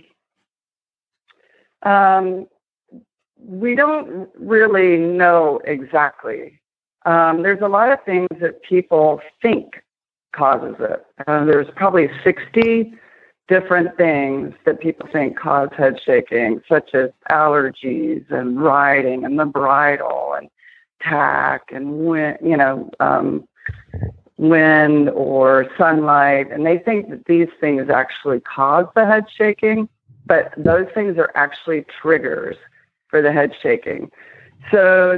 We don't really know exactly. There's a lot of things that people think causes it. There's probably 60 different things that people think cause head shaking, such as allergies and riding and the bridle and tack and wind or sunlight. And they think that these things actually cause the head shaking, but those things are actually triggers for the head shaking. So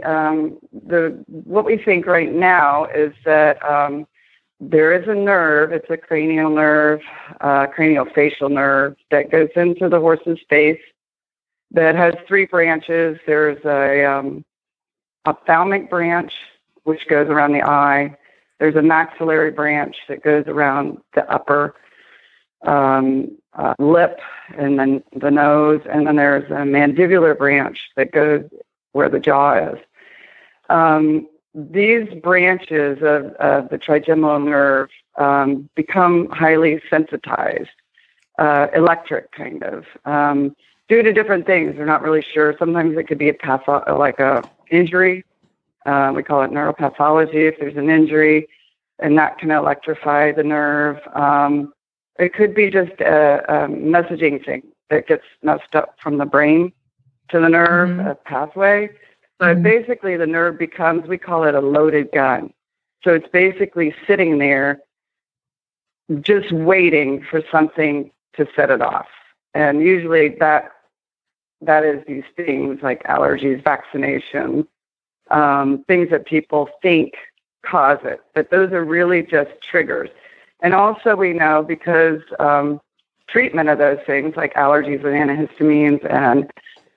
what we think right now is that there is a nerve. It's a cranial nerve, craniofacial nerve that goes into the horse's face that has 3 branches. There's a ophthalmic branch, which goes around the eye. There's a maxillary branch that goes around the upper lip and then the nose. And then there's a mandibular branch that goes where the jaw is. These branches of the trigeminal nerve become highly sensitized, electric kind of, due to different things. They're not really sure. Sometimes it could be like a injury. We call it neuropathology if there's an injury, and that can electrify the nerve. It could be just a messaging thing that gets messed up from the brain to the nerve, a pathway. But basically the nerve becomes, we call it a loaded gun. So it's basically sitting there just waiting for something to set it off. And usually that is these things like allergies, vaccination, things that people think cause it. But those are really just triggers. And also we know because treatment of those things like allergies with antihistamines and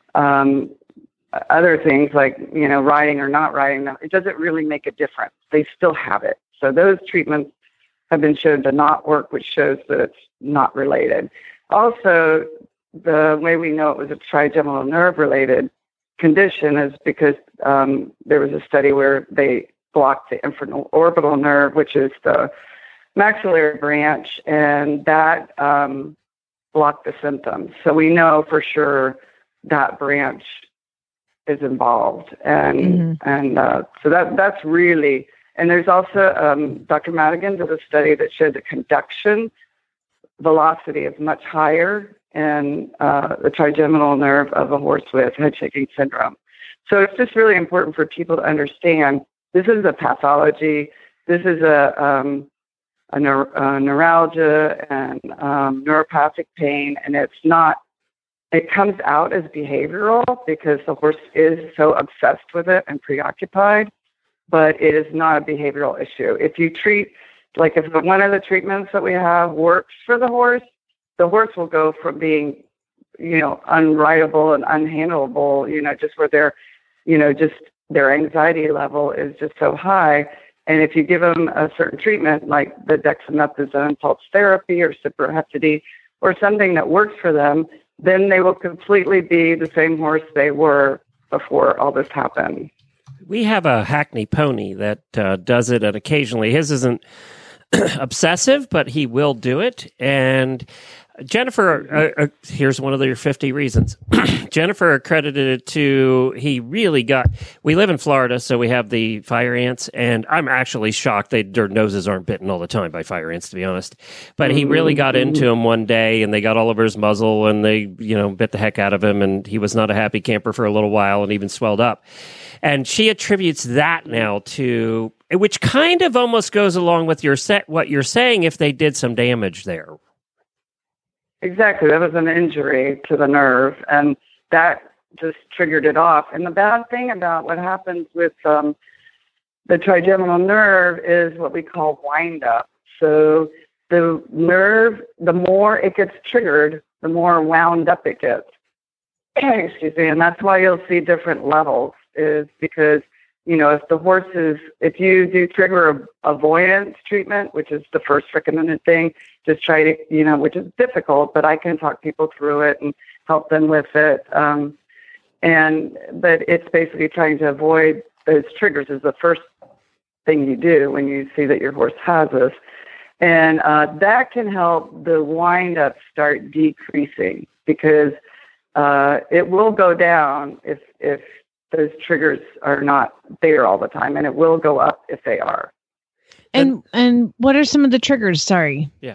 other things like, riding or not riding, it doesn't really make a difference. They still have it. So those treatments have been shown to not work, which shows that it's not related. Also, the way we know it was a trigeminal nerve related condition is because there was a study where they blocked the infernal orbital nerve, which is the maxillary branch, and that blocked the symptoms. So we know for sure that branch is involved, and so that's really. And there's also Dr. Madigan did a study that showed the conduction velocity is much higher in the trigeminal nerve of a horse with head shaking syndrome. So it's just really important for people to understand this is a pathology. This is a neuralgia and neuropathic pain, and it's not. It comes out as behavioral because the horse is so obsessed with it and preoccupied, but it is not a behavioral issue. If you treat, like if one of the treatments that we have works for the horse will go from being, unrideable and unhandleable, just where they're, just their anxiety level is just so high. And if you give them a certain treatment like the dexamethasone pulse therapy or cyproheptadine or something that works for them, then they will completely be the same horse they were before all this happened. We have a Hackney pony that does it, and occasionally his isn't obsessive, but he will do it. And Jennifer, here's one of your 50 reasons. Jennifer accredited it to, we live in Florida, so we have the fire ants, and I'm actually shocked their noses aren't bitten all the time by fire ants, to be honest. But he really got into them one day, and they got all over his muzzle, and they, bit the heck out of him, and he was not a happy camper for a little while and even swelled up. And she attributes that now to, which kind of almost goes along with what you're saying if they did some damage there. Exactly. That was an injury to the nerve, and that just triggered it off. And the bad thing about what happens with the trigeminal nerve is what we call wind up. So the nerve, the more it gets triggered, the more wound up it gets. Excuse me. And that's why you'll see different levels, is because, if you do trigger avoidance treatment, which is the first recommended thing, just try to, which is difficult, but I can talk people through it and help them with it. But it's basically trying to avoid those triggers is the first thing you do when you see that your horse has this. And that can help the wind up start decreasing, because it will go down if those triggers are not there all the time, and it will go up if they are. And what are some of the triggers? Sorry. Yeah.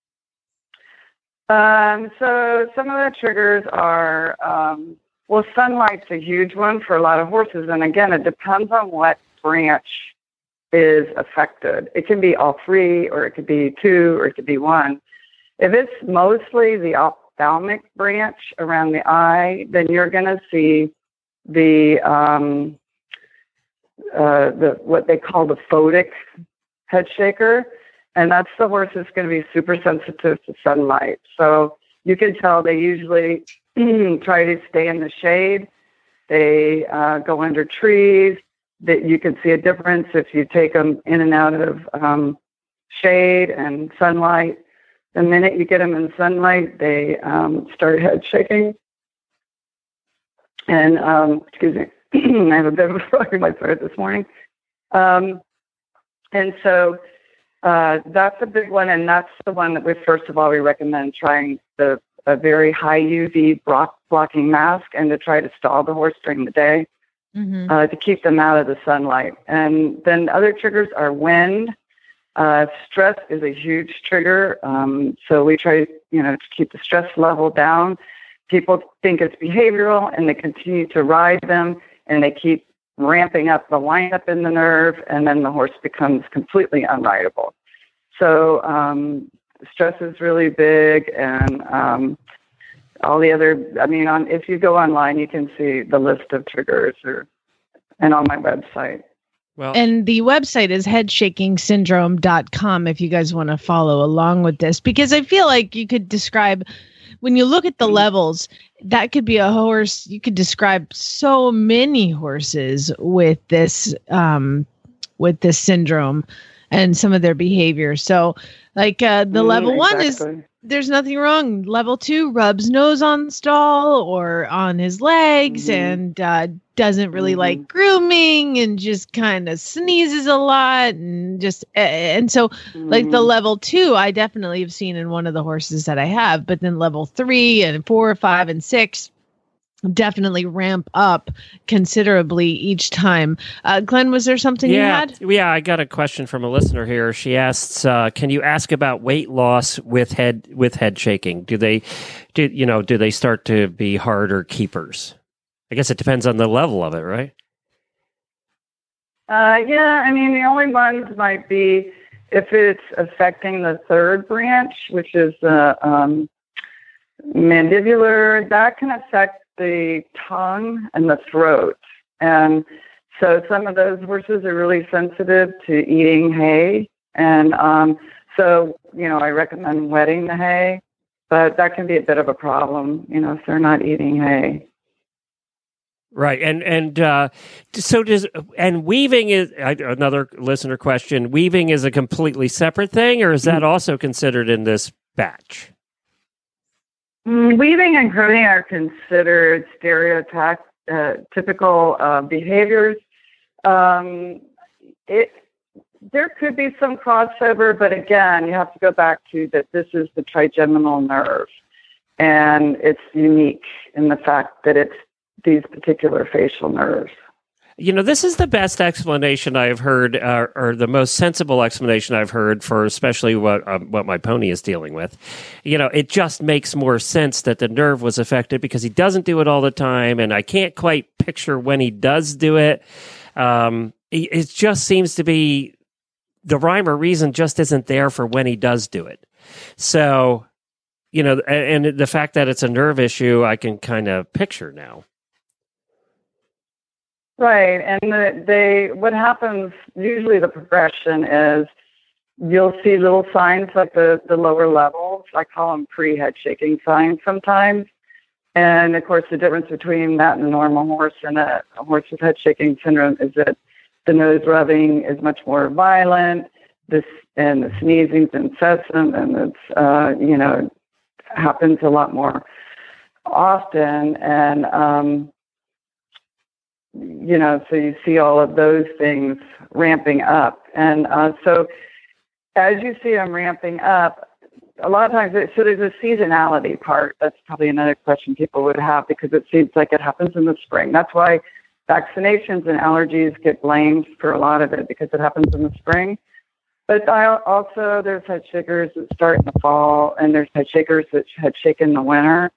So some of the triggers are, sunlight's a huge one for a lot of horses. And again, it depends on what branch is affected. It can be all three, or it could be two, or it could be one. If it's mostly the ophthalmic branch around the eye, then you're going to see the what they call the photic head shaker, and that's the horse that's going to be super sensitive to sunlight. So you can tell they usually try to stay in the shade. They go under trees. That you can see a difference if you take them in and out of shade and sunlight. The minute you get them in sunlight, they start head shaking. And, excuse me, I have a bit of a frog in my throat this morning. And so that's a big one, and that's the one that we recommend trying a very high UV blocking mask, and to try to stall the horse during the day to keep them out of the sunlight. And then other triggers are wind. Stress is a huge trigger, so we try to keep the stress level down. People think it's behavioral, and they continue to ride them, and they keep ramping up the wind up in the nerve, and then the horse becomes completely unrideable. So stress is really big, and all the other, if you go online, you can see the list of triggers and on my website. Well, and the website is headshaking syndrome.com if you guys want to follow along with this, because I feel like you could describe, when you look at the levels, that could be a horse. You could describe so many horses with this syndrome and some of their behavior. So like the level one is, there's nothing wrong. Level 2 rubs nose on stall or on his legs and doesn't really like grooming and just kind of sneezes a lot and so like the level 2 I definitely have seen in one of the horses that I have, but then level 3 and 4, 5, and 6 definitely ramp up considerably each time. Glenn, was there something you had? Yeah, I got a question from a listener here. She asks, can you ask about weight loss with head shaking? Do they start to be harder keepers? I guess it depends on the level of it, right? The only ones might be if it's affecting the third branch, which is the mandibular. That can affect the tongue and the throat. And so some of those horses are really sensitive to eating hay. And so I recommend wetting the hay, but that can be a bit of a problem, if they're not eating hay. Right. And weaving is another listener question. Weaving is a completely separate thing, or is that also considered in this batch? Weaving and croding are considered stereotypical behaviors. There could be some crossover, but again, you have to go back to that this is the trigeminal nerve, and it's unique in the fact that it's these particular facial nerves. This is the best explanation I've heard, or the most sensible explanation I've heard for especially what my pony is dealing with. It just makes more sense that the nerve was affected because he doesn't do it all the time, and I can't quite picture when he does do it. It just seems to be the rhyme or reason just isn't there for when he does do it. So, and the fact that it's a nerve issue, I can kind of picture now. Right, and what happens, usually the progression is you'll see little signs like the lower levels. I call them pre-head shaking signs sometimes. And, of course, the difference between that and a normal horse and a horse with head shaking syndrome is that the nose rubbing is much more violent, and the sneezing is incessant, and it's, happens a lot more often. And, so you see all of those things ramping up. And so as you see them ramping up, a lot of times, so there's a seasonality part. That's probably another question people would have because it seems like it happens in the spring. That's why vaccinations and allergies get blamed for a lot of it because it happens in the spring. But there's head shakers that start in the fall, and there's head shakers that head shake in the winter.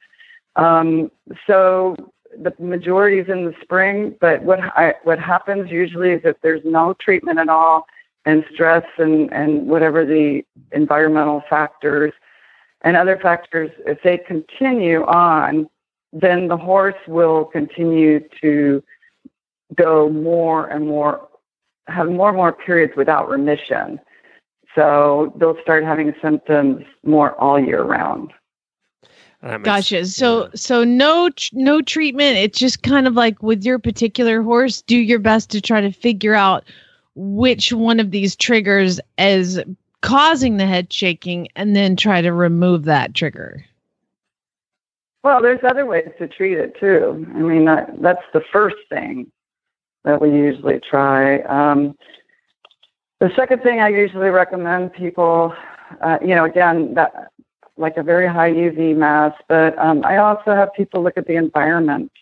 So the majority is in the spring, but what happens usually is if there's no treatment at all, and stress and whatever the environmental factors and other factors, if they continue on, then the horse will continue to go more and more, have more and more periods without remission. So they'll start having symptoms more all year round. Gotcha. So no treatment. It's just kind of like with your particular horse, do your best to try to figure out which one of these triggers is causing the head shaking and then try to remove that trigger. Well, there's other ways to treat it too. I mean, that's the first thing that we usually try. The second thing I usually recommend people, again, that like a very high UV mask, but I also have people look at the environment.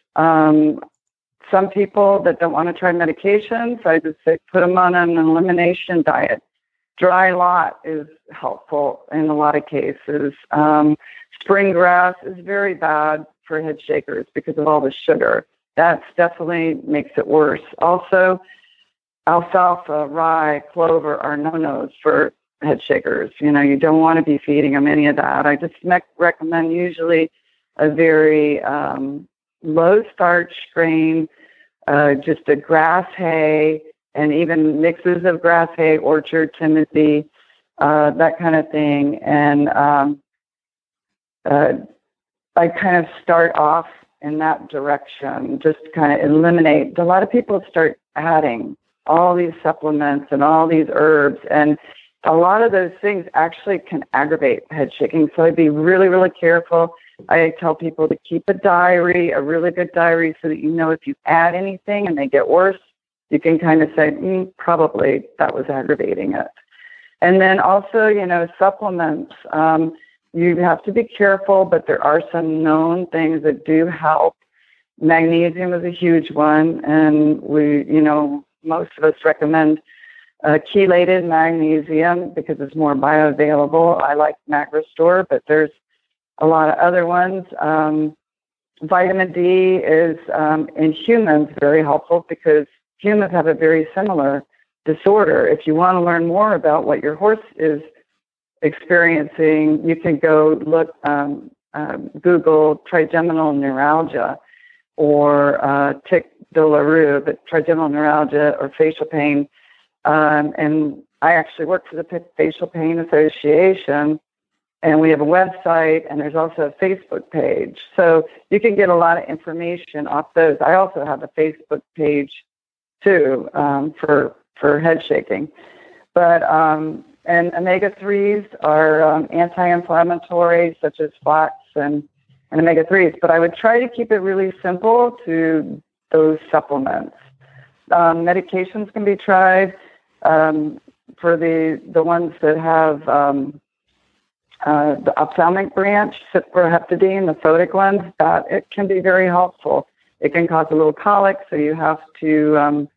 Some people that don't want to try medications, I just say put them on an elimination diet. Dry lot is helpful in a lot of cases. Spring grass is very bad for head shakers because of all the sugar. That definitely makes it worse. Also, alfalfa, rye, clover are no-nos for head shakers. You don't want to be feeding them any of that. I just recommend usually a very low starch grain, just a grass hay, and even mixes of grass hay, orchard, timothy, that kind of thing. And I kind of start off in that direction, just kind of eliminate. A lot of people start adding all these supplements and all these herbs, and a lot of those things actually can aggravate head shaking. So I'd be really, really careful. I tell people to keep a diary, a really good diary, so that if you add anything and they get worse, you can kind of say, probably that was aggravating it. And then also, supplements. You have to be careful, but there are some known things that do help. Magnesium is a huge one, and most of us recommend chelated magnesium because it's more bioavailable. I like MagRestore, but there's a lot of other ones. Vitamin D is, in humans, very helpful because humans have a very similar disorder. If you want to learn more about what your horse is experiencing, you can go look, Google trigeminal neuralgia or tic douloureux, but trigeminal neuralgia or facial pain. And I actually work for the Facial Pain Association, and we have a website, and there's also a Facebook page. So you can get a lot of information off those. I also have a Facebook page, too, for head shaking. But and omega-3s are anti-inflammatory, such as flax and omega-3s. But I would try to keep it really simple to those supplements. Medications can be tried. For the ones that have the ophthalmic branch, cyproheptadine, the photic ones, that it can be very helpful. It can cause a little colic, so you have to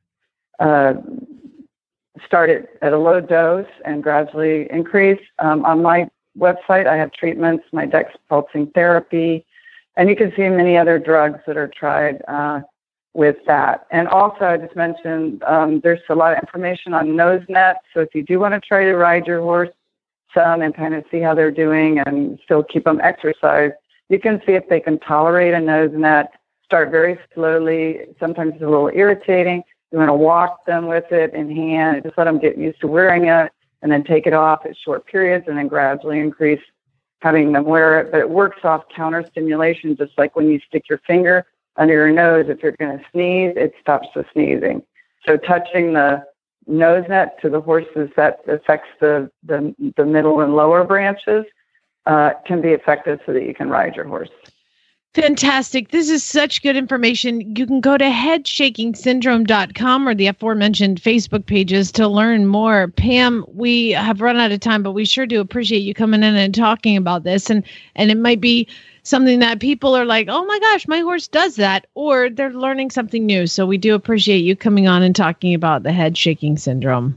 start it at a low dose and gradually increase. On my website, I have treatments, my dexpulsing therapy, and you can see many other drugs that are tried with that. And also, I just mentioned there's a lot of information on nose nets. So if you do want to try to ride your horse some and kind of see how they're doing and still keep them exercised, you can see if they can tolerate a nose net. Start very slowly. Sometimes it's a little irritating. You want to walk them with it in hand. Just let them get used to wearing it and then take it off at short periods and then gradually increase having them wear it. But it works off counter stimulation, just like when you stick your finger under your nose. If you're going to sneeze, it stops the sneezing. So touching the nose net to the horses, that affects the middle and lower branches, can be effective so that you can ride your horse. Fantastic. This is such good information. You can go to headshakingsyndrome.com or the aforementioned Facebook pages to learn more. Pam, we have run out of time, but we sure do appreciate you coming in and talking about this. And it might be something that people are like, oh my gosh, my horse does that, or they're learning something new. So we do appreciate you coming on and talking about the head shaking syndrome.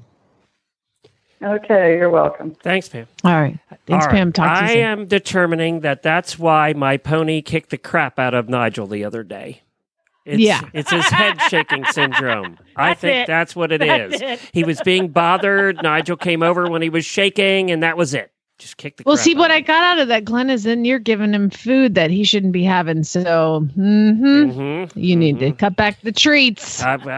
Okay, you're welcome. Thanks, Pam. All right. Thanks, Pam. Talk to you soon. I am determining that's why my pony kicked the crap out of Nigel the other day. It's his head shaking syndrome. I think that's what it is. He was being bothered. Nigel came over when he was shaking, and that was it. Just kick the crap see, what I got out of that, Glenn, is then you're giving him food that he shouldn't be having. So you need to cut back the treats.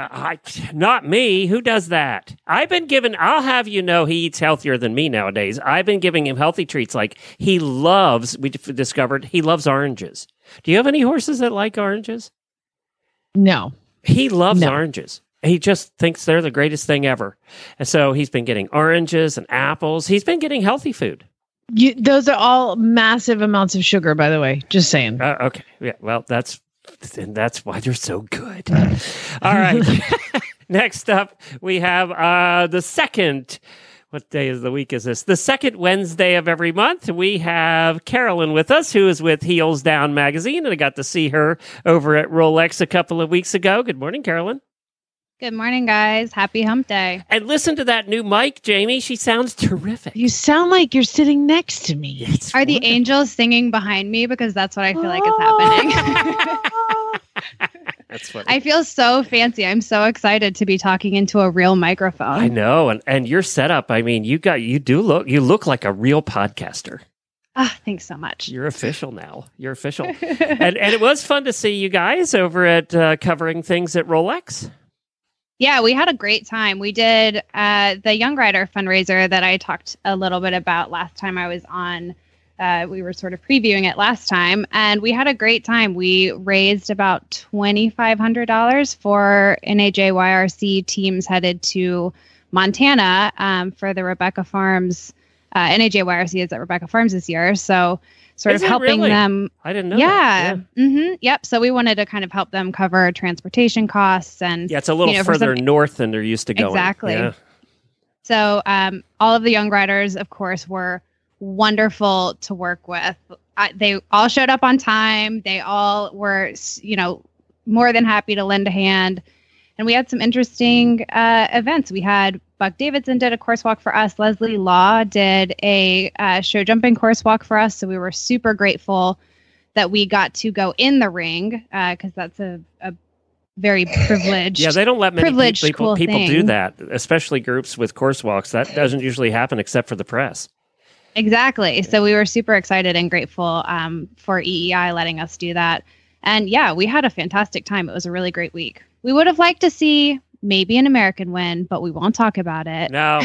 Not me. Who does that? I'll have you know, he eats healthier than me nowadays. I've been giving him healthy treats. Like we discovered he loves oranges. Do you have any horses that like oranges? No. He loves oranges. He just thinks they're the greatest thing ever. And so he's been getting oranges and apples. He's been getting healthy food. Those are all massive amounts of sugar, by the way. Just saying. Okay. Yeah. Well, that's why they're so good. All right. Next up, we have the second. What day of the week is this? The second Wednesday of every month. We have Carolyn with us, who is with Heels Down Magazine, and I got to see her over at Rolex a couple of weeks ago. Good morning, Carolyn. Good morning, guys. Happy hump day. And listen to that new mic, Jamie. She sounds terrific. You sound like you're sitting next to me. Are the angels singing behind me? Because that's what I feel like is happening. That's funny. I feel so fancy. I'm so excited to be talking into a real microphone. I know. And your setup, I mean, you look like a real podcaster. Thanks so much. You're official now. You're official. and it was fun to see you guys over at covering things at Rolex. Yeah, we had a great time. We did the Young Rider fundraiser that I talked a little bit about last time I was on. We were sort of previewing it last time, and we had a great time. We raised about $2,500 for NAJYRC teams headed to Montana for the Rebecca Farms. NAJYRC is at Rebecca Farms this year, so sort of helping them. I didn't know that. Yeah. Mm-hmm. Yep. So we wanted to kind of help them cover transportation costs and it's a little further north than they're used to going. Exactly. Yeah. So all of the young riders, of course, were wonderful to work with. They all showed up on time. They all were, more than happy to lend a hand. And we had some interesting events. We had Buck Davidson did a course walk for us. Leslie Law did a show jumping course walk for us. So we were super grateful that we got to go in the ring because that's a very privileged. Yeah, they don't let many people thing. Do that, especially groups with course walks. That doesn't usually happen except for the press. Exactly. So we were super excited and grateful for EEI letting us do that. And yeah, we had a fantastic time. It was a really great week. We would have liked to see maybe an American win, but we won't talk about it. No.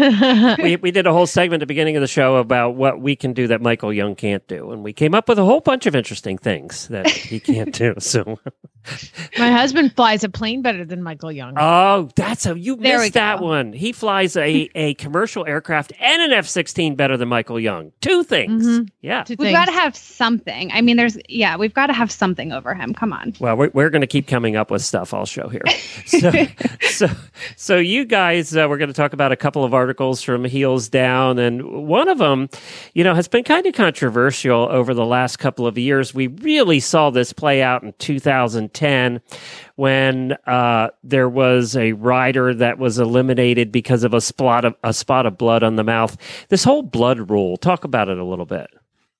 we did a whole segment at the beginning of the show about what we can do that Michael Young can't do. And we came up with a whole bunch of interesting things that he can't do. So my husband flies a plane better than Michael Young. Oh, you missed that one. He flies a commercial aircraft and an F-16 better than Michael Young. Two things. Mm-hmm. Yeah. We've got to have something. I mean, we've got to have something over him. Come on. Well, we're going to keep coming up with stuff I'll show here. So So you guys, we're going to talk about a couple of articles from Heels Down, and one of them, has been kind of controversial over the last couple of years. We really saw this play out in 2010 when there was a rider that was eliminated because of a spot of blood on the mouth. This whole blood rule, talk about it a little bit.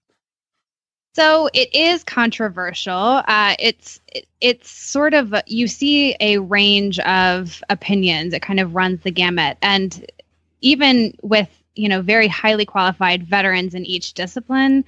So it is controversial. It's sort of, you see a range of opinions. It kind of runs the gamut. And even with, very highly qualified veterans in each discipline,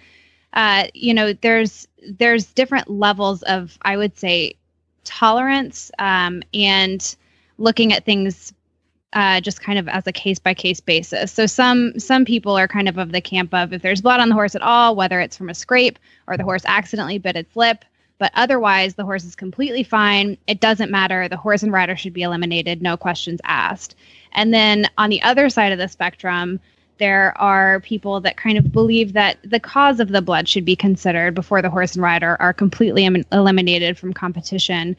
there's different levels of, I would say, tolerance and looking at things just kind of as a case-by-case basis. So some people are kind of the camp of if there's blood on the horse at all, whether it's from a scrape or the horse accidentally bit its lip, but otherwise the horse is completely fine. It doesn't matter. The horse and rider should be eliminated. No questions asked. And then on the other side of the spectrum, there are people that kind of believe that the cause of the blood should be considered before the horse and rider are completely eliminated from competition.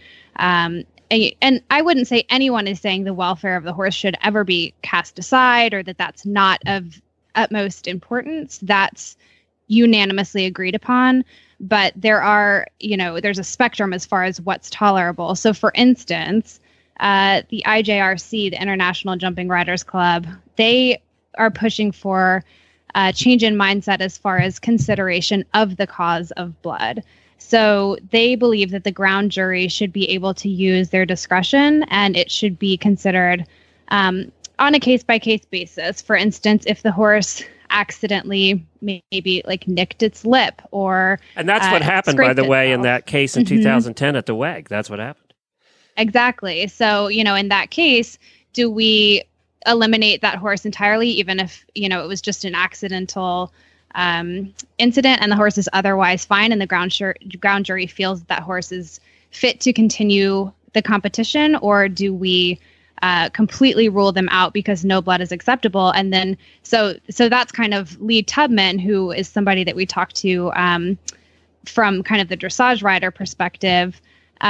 And I wouldn't say anyone is saying the welfare of the horse should ever be cast aside or that that's not of utmost importance. That's unanimously agreed upon. But there are, there's a spectrum as far as what's tolerable. So, for instance, the IJRC, the International Jumping Riders Club, they are pushing for a change in mindset as far as consideration of the cause of blood. So they believe that the ground jury should be able to use their discretion and it should be considered on a case-by-case basis. For instance, if the horse accidentally maybe nicked its lip or... And that's what happened, by the way, in that case in 2010 at the WEG. That's what happened. Exactly. So, in that case, do we eliminate that horse entirely, even if, it was just an accidental incident and the horse is otherwise fine and the ground jury feels that horse is fit to continue the competition, or do we completely rule them out because no blood is acceptable? And then so that's kind of Lee Tubman, who is somebody that we talked to from kind of the dressage rider perspective.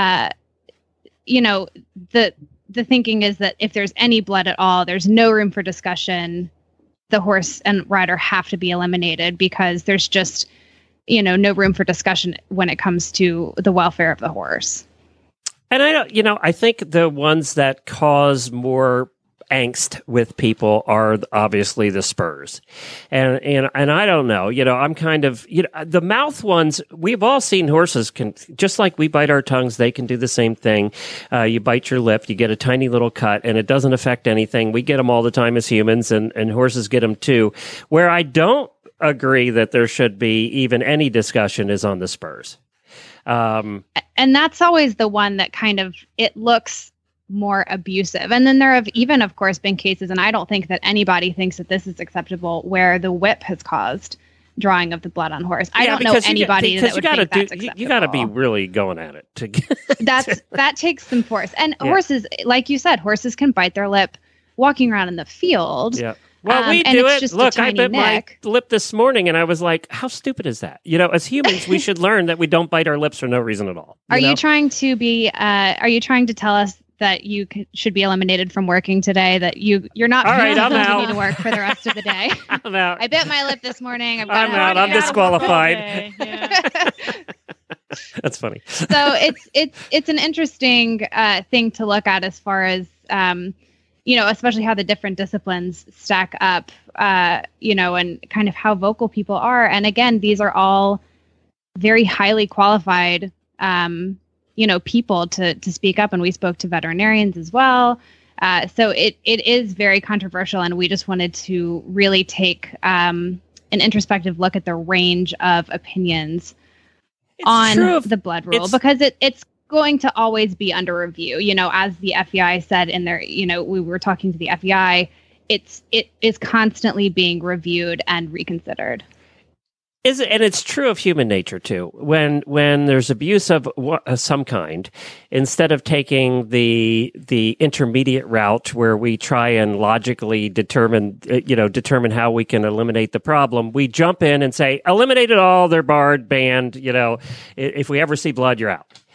The thinking is that if there's any blood at all, there's no room for discussion. The horse and rider have to be eliminated because there's just, no room for discussion when it comes to the welfare of the horse. And I think the ones that cause more angst with people are obviously the spurs. And I don't know, I'm kind of, the mouth ones, we've all seen horses can, just like we bite our tongues, they can do the same thing. You bite your lip, you get a tiny little cut and it doesn't affect anything. We get them all the time as humans and horses get them too. Where I don't agree that there should be even any discussion is on the spurs. And that's always the one that kind of, it looks more abusive. And then there have even, of course, been cases, and I don't think that anybody thinks that this is acceptable, where the whip has caused drawing of the blood on horse. I don't know anybody that would think that's acceptable. You got to be really going at it to get that takes some force. And horses, like you said, horses can bite their lip walking around in the field. Yeah. Well, we do it. Look, I bit my lip this morning, and I was like, "How stupid is that?" As humans, we should learn that we don't bite our lips for no reason at all. Are you trying to be? Are you trying to tell us that you should be eliminated from working today? That you're not going to continue to work for the rest of the day? I'm out. I bit my lip this morning. I'm out. I'm disqualified. Yeah. That's funny. So it's an interesting thing to look at as far as. Especially how the different disciplines stack up, and kind of how vocal people are. And again, these are all very highly qualified, people to speak up. And we spoke to veterinarians as well. So it is very controversial. And we just wanted to really take an introspective look at the range of opinions on the blood rule, because it's going to always be under review. As the FEI said in their, we were talking to the FEI, it is constantly being reviewed and reconsidered. And it's true of human nature too. When there's abuse of some kind, instead of taking the intermediate route where we try and logically determine how we can eliminate the problem, we jump in and say, eliminate it all, they're barred, banned. If we ever see blood, you're out.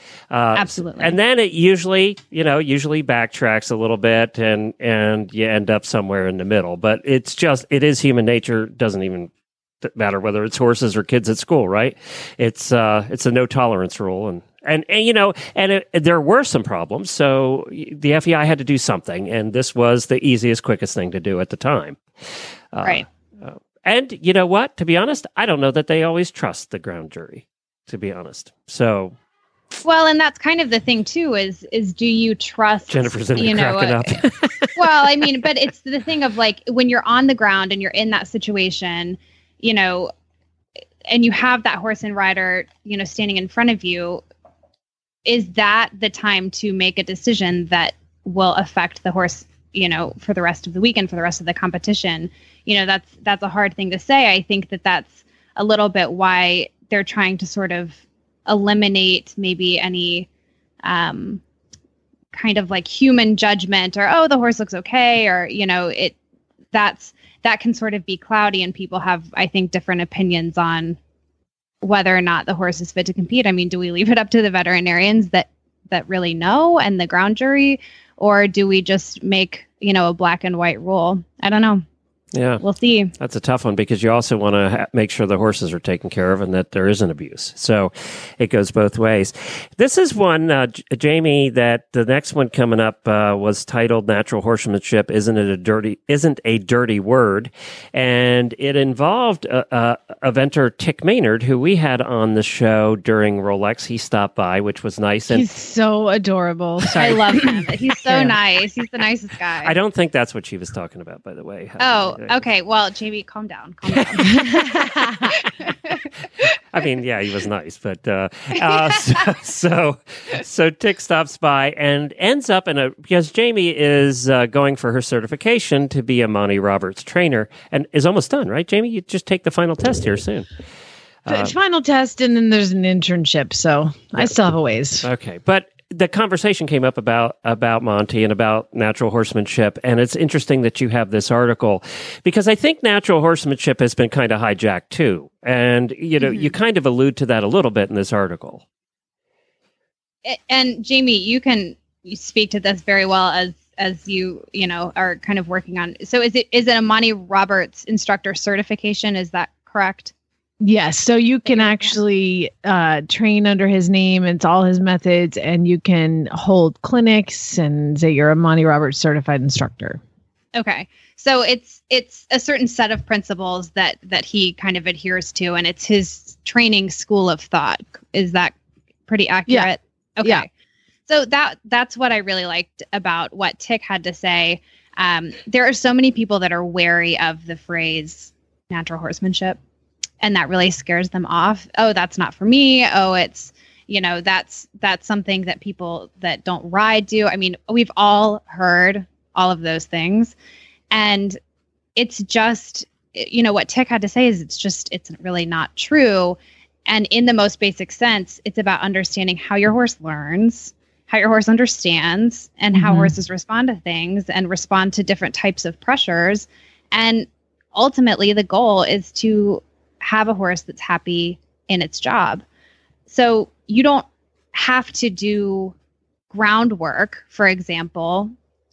Absolutely. And then it usually backtracks a little bit and you end up somewhere in the middle. But it is human nature. Doesn't even matter whether it's horses or kids at school, right? It's a no tolerance rule. There were some problems. So the FEI had to do something. And this was the easiest, quickest thing to do at the time. Right. And you know what? To be honest, I don't know that they always trust the ground jury, to be honest. So, well, and that's kind of the thing too, is do you trust Jennifer's in cracking up. Well, I mean, but it's the thing of like, when you're on the ground and you're in that situation, and you have that horse and rider, standing in front of you, is that the time to make a decision that will affect the horse, for the rest of the weekend, for the rest of the competition? That's a hard thing to say. I think that's a little bit why they're trying to sort of eliminate maybe any kind of like human judgment, or, oh, the horse looks okay, or, that can sort of be cloudy, and people have, I think, different opinions on whether or not the horse is fit to compete. I mean, do we leave it up to the veterinarians that really know, and the ground jury, or do we just make, a black and white rule? I don't know. Yeah. We'll see. That's a tough one, because you also want to make sure the horses are taken care of and that there isn't abuse. So it goes both ways. This is one, Jamie, that the next one coming up was titled Natural Horsemanship Isn't a Dirty Word. And it involved eventer Tick Maynard, who we had on the show during Rolex. He stopped by, which was nice. And he's so adorable. I love him. He's so nice. He's the nicest guy. I don't think that's what she was talking about, by the way. Oh, okay. Well, Jamie, calm down. I mean, yeah, he was nice, but so Tick stops by and ends up because Jamie is going for her certification to be a Monty Roberts trainer, and is almost done, right, Jamie? You just take the final test here soon. Final test, and then there's an internship, so I still have a ways. Okay, but the conversation came up about Monty and about natural horsemanship, and it's interesting that you have this article, because I think natural horsemanship has been kind of hijacked too, and you kind of allude to that a little bit in this article. And Jamie, you speak to this very well as you are kind of working on. So is it a Monty Roberts instructor certification? Is that correct? Yes. So you can actually train under his name. It's all his methods, and you can hold clinics and say you're a Monty Roberts certified instructor. Okay. So it's a certain set of principles that he kind of adheres to, and it's his training school of thought. Is that pretty accurate? Yeah. Okay. Yeah. So that's what I really liked about what Tick had to say. There are so many people that are wary of the phrase natural horsemanship, and that really scares them off. Oh, that's not for me. Oh, it's, that's something that people that don't ride do. I mean, we've all heard all of those things. And it's just, what Tick had to say is it's really not true. And in the most basic sense, it's about understanding how your horse learns, how your horse understands, and how horses respond to things and respond to different types of pressures. And ultimately, the goal is to have a horse that's happy in its job. So you don't have to do groundwork, for example,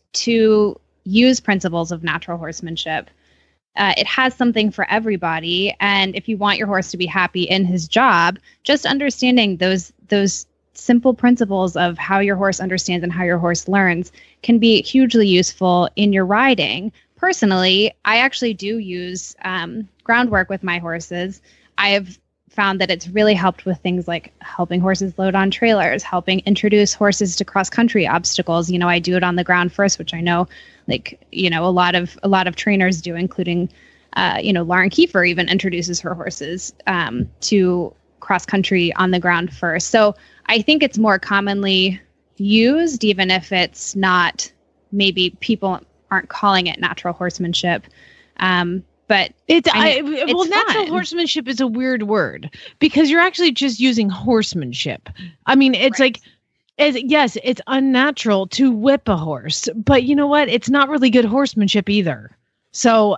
to use principles of natural horsemanship. It has something for everybody. And if you want your horse to be happy in his job, just understanding those simple principles of how your horse understands and how your horse learns can be hugely useful in your riding. Personally, I actually do use groundwork with my horses. I have found that it's really helped with things like helping horses load on trailers, helping introduce horses to cross-country obstacles. I do it on the ground first, which I know, a lot of trainers do, including, Lauren Kiefer even introduces her horses to cross-country on the ground first. So I think it's more commonly used, even if it's not, maybe people aren't calling it natural horsemanship. But natural horsemanship is a weird word, because you're actually just using horsemanship. I mean, it's right. Yes, it's unnatural to whip a horse, but you know what? It's not really good horsemanship either. So,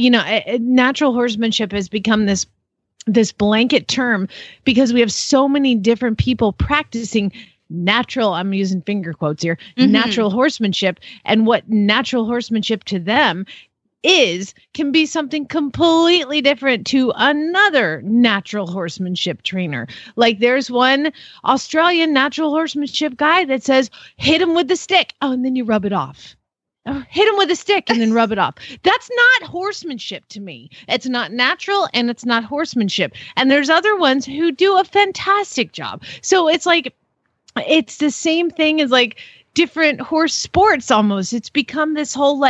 natural horsemanship has become this blanket term because we have so many different people practicing natural, I'm using finger quotes here, natural horsemanship, and what natural horsemanship to them can be something completely different to another natural horsemanship trainer. Like there's one Australian natural horsemanship guy that says, hit him with the stick. Oh, and then you rub it off. Oh, hit him with a stick and then rub it off. That's not horsemanship to me. It's not natural and it's not horsemanship. And there's other ones who do a fantastic job. So it's like, it's the same thing as like different horse sports almost. It's become this whole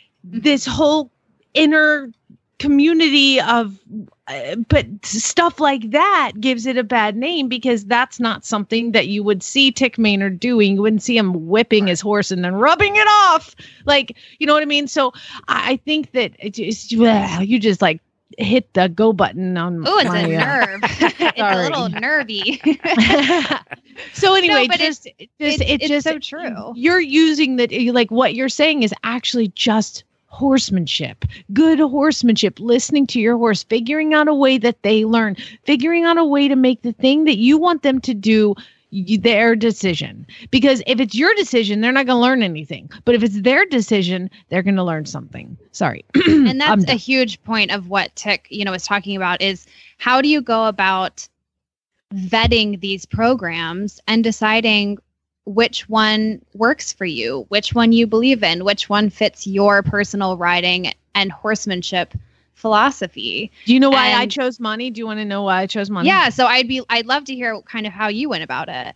inner community of, but stuff like that gives it a bad name because that's not something that you would see Tick Maynard doing. You wouldn't see him whipping his horse and then rubbing it off. Like, you know what I mean? So I think that you just like hit the go button on it's a nerve. It's a little nervy. So anyway, no, it's just so true. You're using that, like what you're saying is actually just horsemanship, good horsemanship, listening to your horse, figuring out a way that they learn, figuring out a way to make the thing that you want them to do their decision. Because if it's your decision, they're not going to learn anything. But if it's their decision, they're going to learn something. Sorry. And that's a huge point of what Tick, is talking about is how do you go about vetting these programs and deciding which one works for you, which one you believe in, which one fits your personal riding and horsemanship philosophy. Do you know why I chose Monty? Do you want to know why I chose Monty? Yeah, so I'd love to hear kind of how you went about it.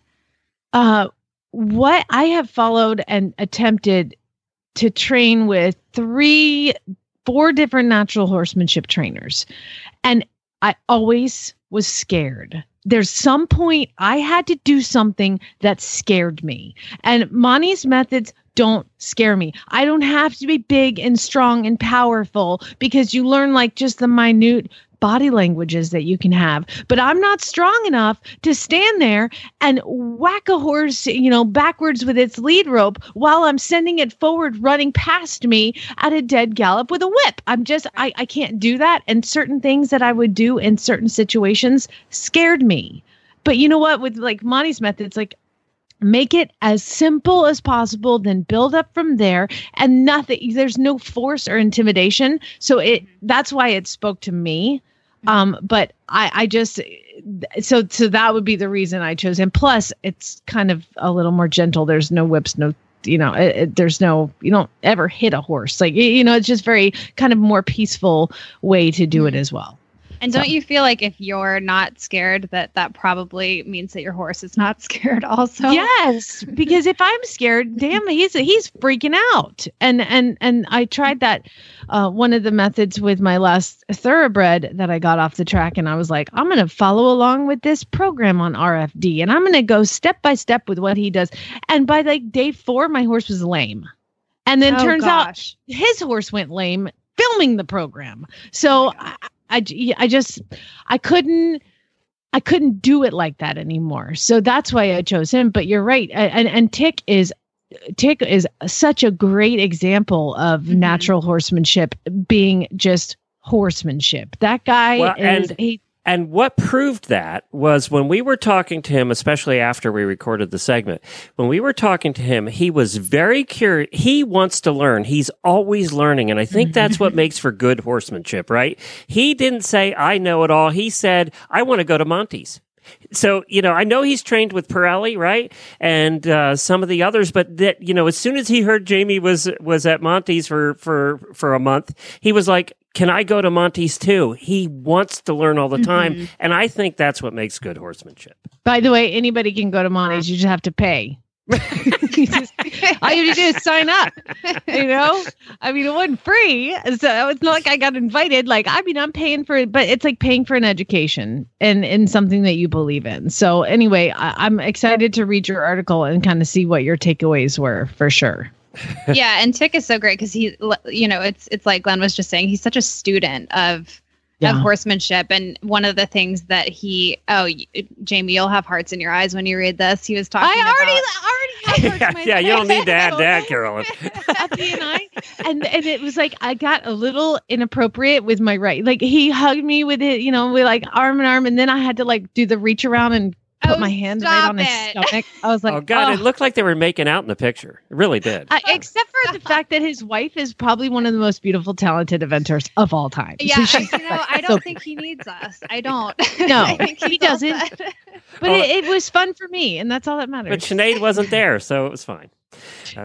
What I have followed and attempted to train with 4 different natural horsemanship trainers, and I always was scared. There's some point I had to do something that scared me. And Monty's methods don't scare me. I don't have to be big and strong and powerful because you learn like just the minute body languages that you can have. But I'm not strong enough to stand there and whack a horse, backwards with its lead rope while I'm sending it forward, running past me at a dead gallop with a whip. I can't do that. And certain things that I would do in certain situations scared me. But you know what? With like Monty's methods, like make it as simple as possible, then build up from there, and there's no force or intimidation. So that's why it spoke to me. But I just, so that would be the reason I chose him. Plus it's kind of a little more gentle. There's no whips, no, there's no, you don't ever hit a horse. Like, it's just very kind of more peaceful way to do it as well. And don't you feel like if you're not scared, that probably means that your horse is not scared also? Yes, because if I'm scared, damn, he's freaking out. And I tried that one of the methods with my last thoroughbred that I got off the track, and I was like, I'm going to follow along with this program on RFD, and I'm going to go step by step with what he does. And by like day 4, my horse was lame, and then turns out his horse went lame filming the program. So. I couldn't do it like that anymore. So that's why I chose him. But you're right. And Tick is such a great example of natural horsemanship being just horsemanship. That guy And what proved that was when we were talking to him, especially after we recorded the segment, when we were talking to him, he was very curious. He wants to learn. He's always learning. And I think that's what makes for good horsemanship, right? He didn't say, I know it all. He said, I want to go to Monty's. So, I know he's trained with Pirelli, right? And some of the others, but that, as soon as he heard Jamie was at Monty's for a month, he was like, can I go to Monty's too? He wants to learn all the time. And I think that's what makes good horsemanship. By the way, anybody can go to Monty's. You just have to pay. All you have to do is sign up. It wasn't free, so it's not like I got invited. Like, I'm paying for it, but it's like paying for an education and in something that you believe in. So anyway, I'm excited to read your article and kind of see what your takeaways were for sure. Yeah, and Tick is so great because he, it's like Glenn was just saying, he's such a student of horsemanship. And one of the things that Jamie, you'll have hearts in your eyes when you read this. He was talking I already have hearts in my you don't need to add that, Carolyn. And it was like, I got a little inappropriate with my right. Like he hugged me with it, with like arm in arm. And then I had to like do the reach around and put my hand right on his stomach. I was like, oh God, it looked like they were making out in the picture. It really did. Except for the fact that his wife is probably one of the most beautiful, talented inventors of all time. Yeah, I don't think he needs us. I don't. No, I think he doesn't. But it was fun for me, and that's all that matters. But Sinead wasn't there, so it was fine. Poor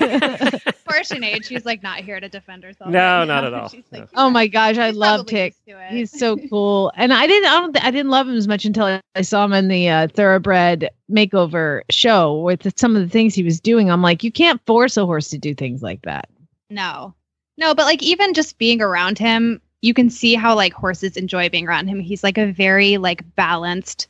Sinead. She's like not here to defend herself. No, not at all. Like, oh my gosh, I love Tick. He's so cool, and I didn't love him as much until I saw him in the Thoroughbred makeover show with some of the things he was doing. I'm like, you can't force a horse to do things like that. No, but like even just being around him, you can see how like horses enjoy being around him. He's like a very like balanced,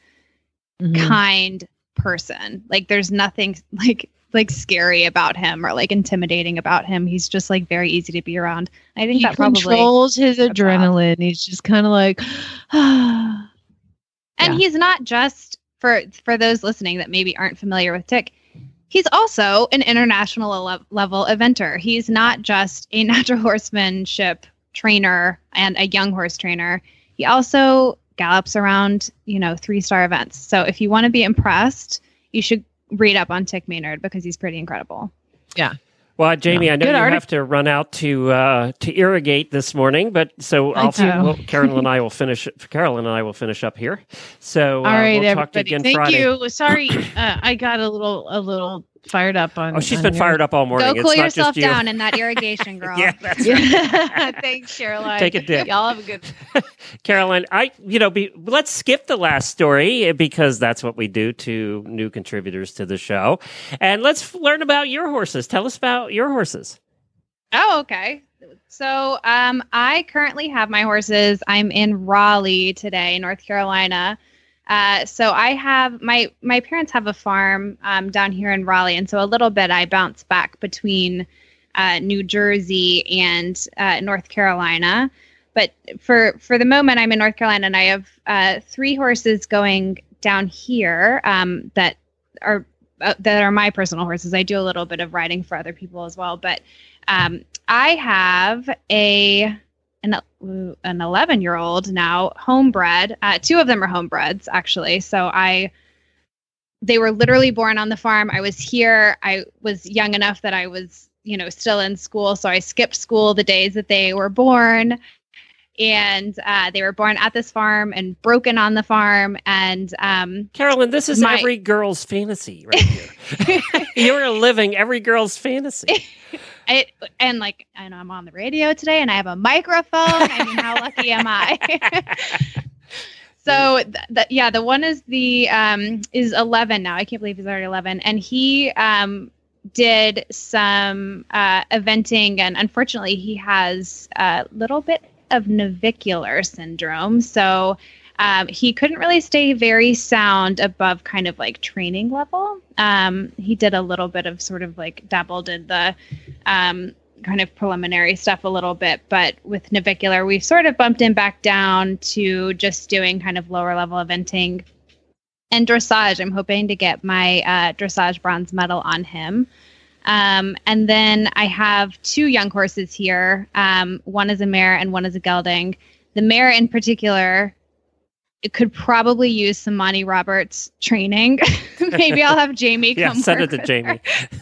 kind person. Like there's nothing like scary about him or like intimidating about him. He's just like very easy to be around. I think that probably controls his adrenaline. He's just kind of like, and he's not just for those listening that maybe aren't familiar with Tick. He's also an international level eventer. He's not just a natural horsemanship trainer and a young horse trainer. He also gallops around, 3-star events. So if you want to be impressed, you should read up on Tick Maynard because he's pretty incredible. Yeah. Well, Jamie, I know you have to run out to irrigate this morning, but so Carolyn and I will finish up here. So all right, we'll talk to you again Friday. Thank you. Sorry, I got a little fired up on. Oh, she's been fired up all morning. Go cool yourself down in that irrigation, girl. Yeah, that's right. Thanks, Caroline. Take a dip. Y'all have a good. Caroline, let's skip the last story because that's what we do to new contributors to the show, and let's learn about your horses. Tell us about your horses. Oh, okay. So, I currently have my horses. I'm in Raleigh today, North Carolina. So I have my parents have a farm down here in Raleigh, and so a little bit I bounce back between New Jersey and North Carolina. But for the moment, I'm in North Carolina, and I have 3 horses going down here that are my personal horses. I do a little bit of riding for other people as well, but I have an 11-year-old now, homebred. 2 of them are homebreds, actually. So they were literally born on the farm. I was here. I was young enough that I was, still in school. So I skipped school the days that they were born. And they were born at this farm and broken on the farm. And Carolyn, this is every girl's fantasy right here. You're living every girl's fantasy. And I'm on the radio today and I have a microphone. I mean, how lucky am I? So the one is is 11 now. I can't believe he's already 11. And he did some eventing, and unfortunately he has a little bit of navicular syndrome. So he couldn't really stay very sound above kind of like training level. He did a little bit of sort of like dabbled in the kind of preliminary stuff a little bit, but with navicular, we sort of bumped him back down to just doing kind of lower level eventing and dressage. I'm hoping to get my dressage bronze medal on him. And then I have 2 young horses here. One is a mare and one is a gelding. The mare in particular, it could probably use some Monty Roberts training. Maybe I'll have Jamie come. Send it to Jamie.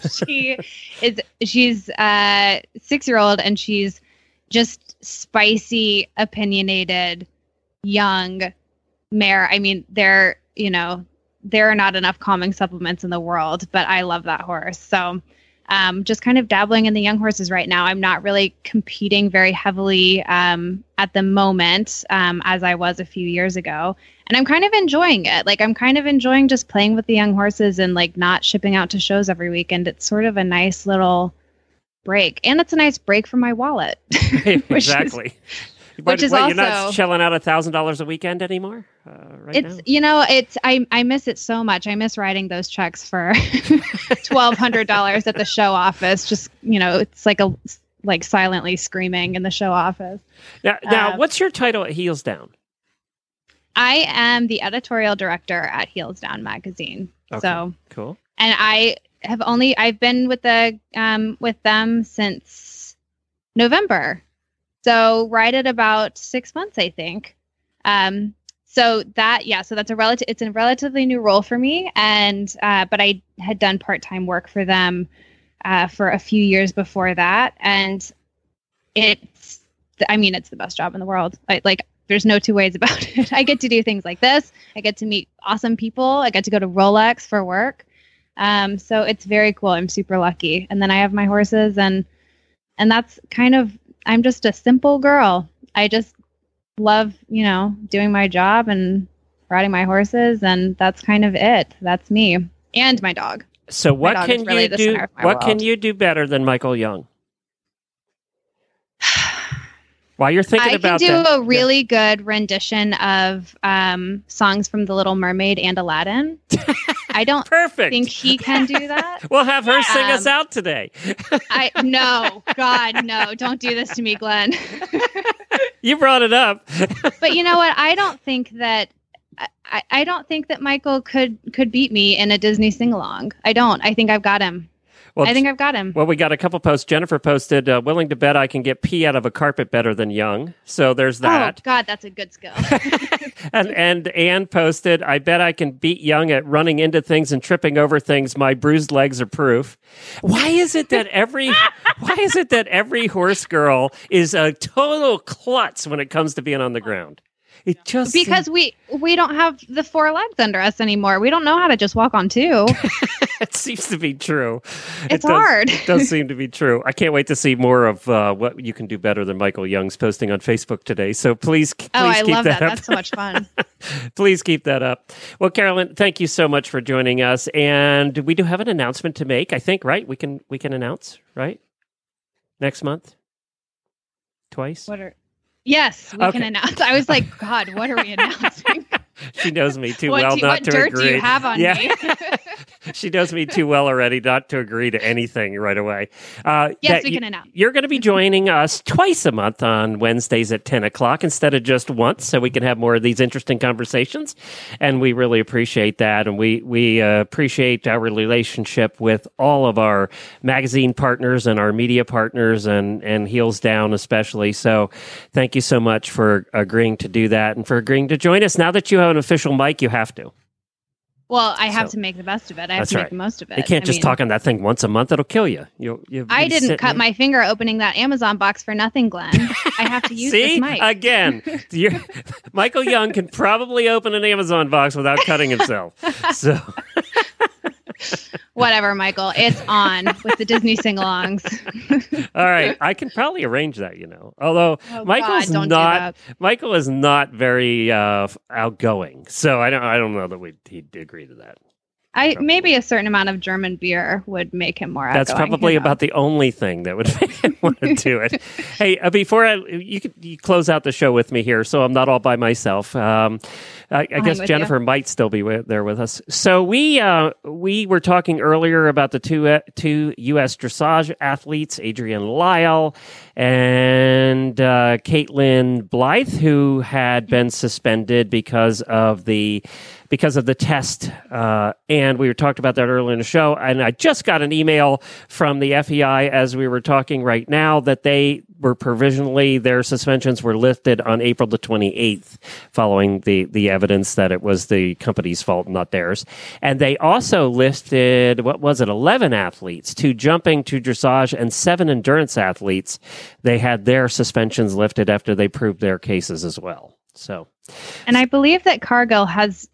She's a 6-year-old and she's just spicy, opinionated, young mare. I mean, there are not enough calming supplements in the world, but I love that horse. So just kind of dabbling in the young horses right now. I'm not really competing very heavily at the moment as I was a few years ago. And I'm kind of enjoying it. Like, I'm kind of enjoying just playing with the young horses and like not shipping out to shows every weekend. It's sort of a nice little break. And it's a nice break from my wallet. Exactly. Which is also, you're not shelling out $1,000 a weekend anymore right now? I miss it so much. I miss writing those checks for $1,200 at the show office. Just, it's like silently screaming in the show office. Now, what's your title at Heels Down? I am the editorial director at Heels Down magazine. Okay, so cool. And I've been with them since November. So right at about 6 months, I think. So that's it's a relatively new role for me. And, but I had done part-time work for them, for a few years before that. And it's the best job in the world. There's no two ways about it. I get to do things like this. I get to meet awesome people. I get to go to Rolex for work. So it's very cool. I'm super lucky. And then I have my horses and that's I'm just a simple girl. I just love, doing my job and riding my horses, and that's kind of it. That's me and my dog. So what can you do? What can you do better than Michael Young? While you're thinking about that, I can do a really good rendition of songs from The Little Mermaid and Aladdin. I don't think he can do that. We'll have her sing us out today. No, don't do this to me, Glenn. You brought it up. But you know what? I don't think that Michael could beat me in a Disney sing-along. I don't. I think I've got him. Well, I think I've got him. Well, we got a couple posts. Jennifer posted, willing to bet I can get pee out of a carpet better than Young. So there's that. Oh, God, that's a good skill. and Anne posted, I bet I can beat Young at running into things and tripping over things. My bruised legs are proof. Why is it that every horse girl is a total klutz when it comes to being on the ground? It just because we don't have the four legs under us anymore. We don't know how to just walk on two. It seems to be true. It's hard. It does seem to be true. I can't wait to see more of what you can do better than Michael Young's posting on Facebook today. So please keep I love that up. That's so much fun. Please keep that up. Well, Carolyn, thank you so much for joining us. And we do have an announcement to make, I think, right? We can announce, right? Next month? Twice? Yes, we can announce. I was like, God, what are we announcing? She knows me too well not to agree. What dirt do you have on me? She knows me too well already not to agree to anything right away. Yes, we can announce. You're going to be joining us twice a month on Wednesdays at 10 o'clock instead of just once, so we can have more of these interesting conversations. And we really appreciate that. And we appreciate our relationship with all of our magazine partners and our media partners and Heels Down especially. So thank you so much for agreeing to do that and for agreeing to join us. Now that you have an official mic, you have to. Well, I have to make the best of it. I have to make the most of it. You can't just talk on that thing once a month. It'll kill you. I didn't cut my finger opening that Amazon box for nothing, Glenn. I have to use this mic. Again, Michael Young can probably open an Amazon box without cutting himself. So... Whatever, Michael. It's on with the Disney sing-alongs. All right, I can probably arrange that. Although Michael is not very outgoing, so I don't know that he'd agree to that. Maybe a certain amount of German beer would make him more outgoing. That's probably about the only thing that would make him want to do it. Hey, before you close out the show with me here, so I'm not all by myself. I guess Jennifer might still be there with us. So we were talking earlier about the two U.S. dressage athletes, Adrienne Lyle and Caitlin Blythe, who had been suspended because of the test, and we were talking about that earlier in the show. And I just got an email from the FEI as we were talking right now that they were their suspensions were lifted on April the 28th, following the evidence that it was the company's fault, not theirs. And they also listed 11 athletes, 2 jumping, 2 dressage, and 7 endurance athletes. They had their suspensions lifted after they proved their cases as well. So, and I believe that Cargill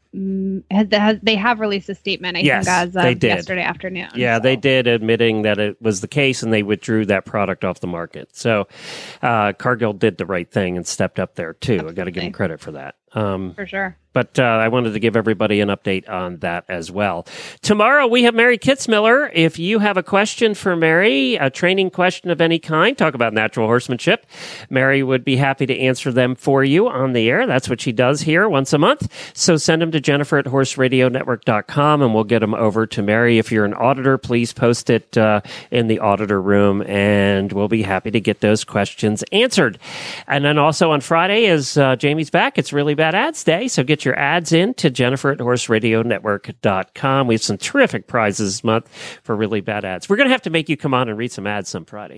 they have released a statement, I think, as of yesterday afternoon. Yeah, they did, admitting that it was the case, and they withdrew that product off the market. So Cargill did the right thing and stepped up there, too. Absolutely. I got to give them credit for that. For sure. But I wanted to give everybody an update on that as well. Tomorrow, we have Mary Kitzmiller. If you have a question for Mary, a training question of any kind, talk about natural horsemanship, Mary would be happy to answer them for you on the air. That's what she does here once a month. So send them to Jennifer at horseradionetwork.com, and we'll get them over to Mary. If you're an auditor, please post it in the auditor room, and we'll be happy to get those questions answered. And then also on Friday, as Jamie's back, it's Really Bad Ads Day, so get your ads in to Jennifer at horseradionetwork.com. We have some terrific prizes this month for Really Bad Ads. We're going to have to make you come on and read some ads some Friday.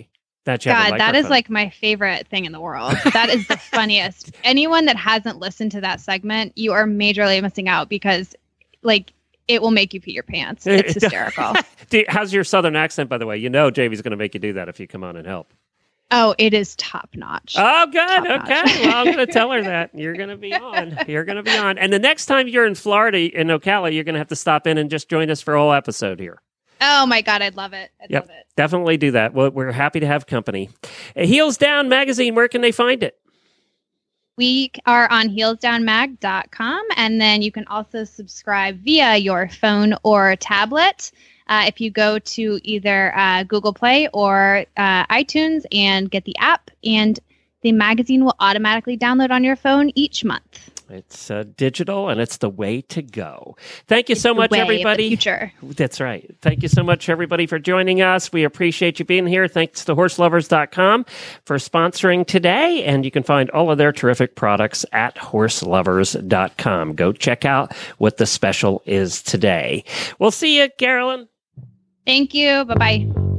That you have a God, that is microphone. like my favorite thing in the world. That is the funniest. Anyone that hasn't listened to that segment, you are majorly missing out because, like, it will make you pee your pants. It's hysterical. How's your Southern accent, by the way? You know Jamie's going to make you do that if you come on and help. Oh, it is top notch. Oh, good. Okay. Well, I'm going to tell her that. You're going to be on. You're going to be on. And the next time you're in Florida, in Ocala, you're going to have to stop in and just join us for a whole episode here. Oh, my God. I'd love it. Love it. Definitely do that. We're happy to have company. Heels Down Magazine, where can they find it? We are on heelsdownmag.com, and then you can also subscribe via your phone or tablet. If you go to either Google Play or iTunes and get the app, and the magazine will automatically download on your phone each month. It's digital, and it's the way to go. Thank you so much, everybody. The future. That's right. Thank you so much, everybody, for joining us. We appreciate you being here. Thanks to horselovers.com for sponsoring today, and you can find all of their terrific products at horselovers.com. Go check out what the special is today. We'll see you, Carolyn. Thank you. Bye-bye.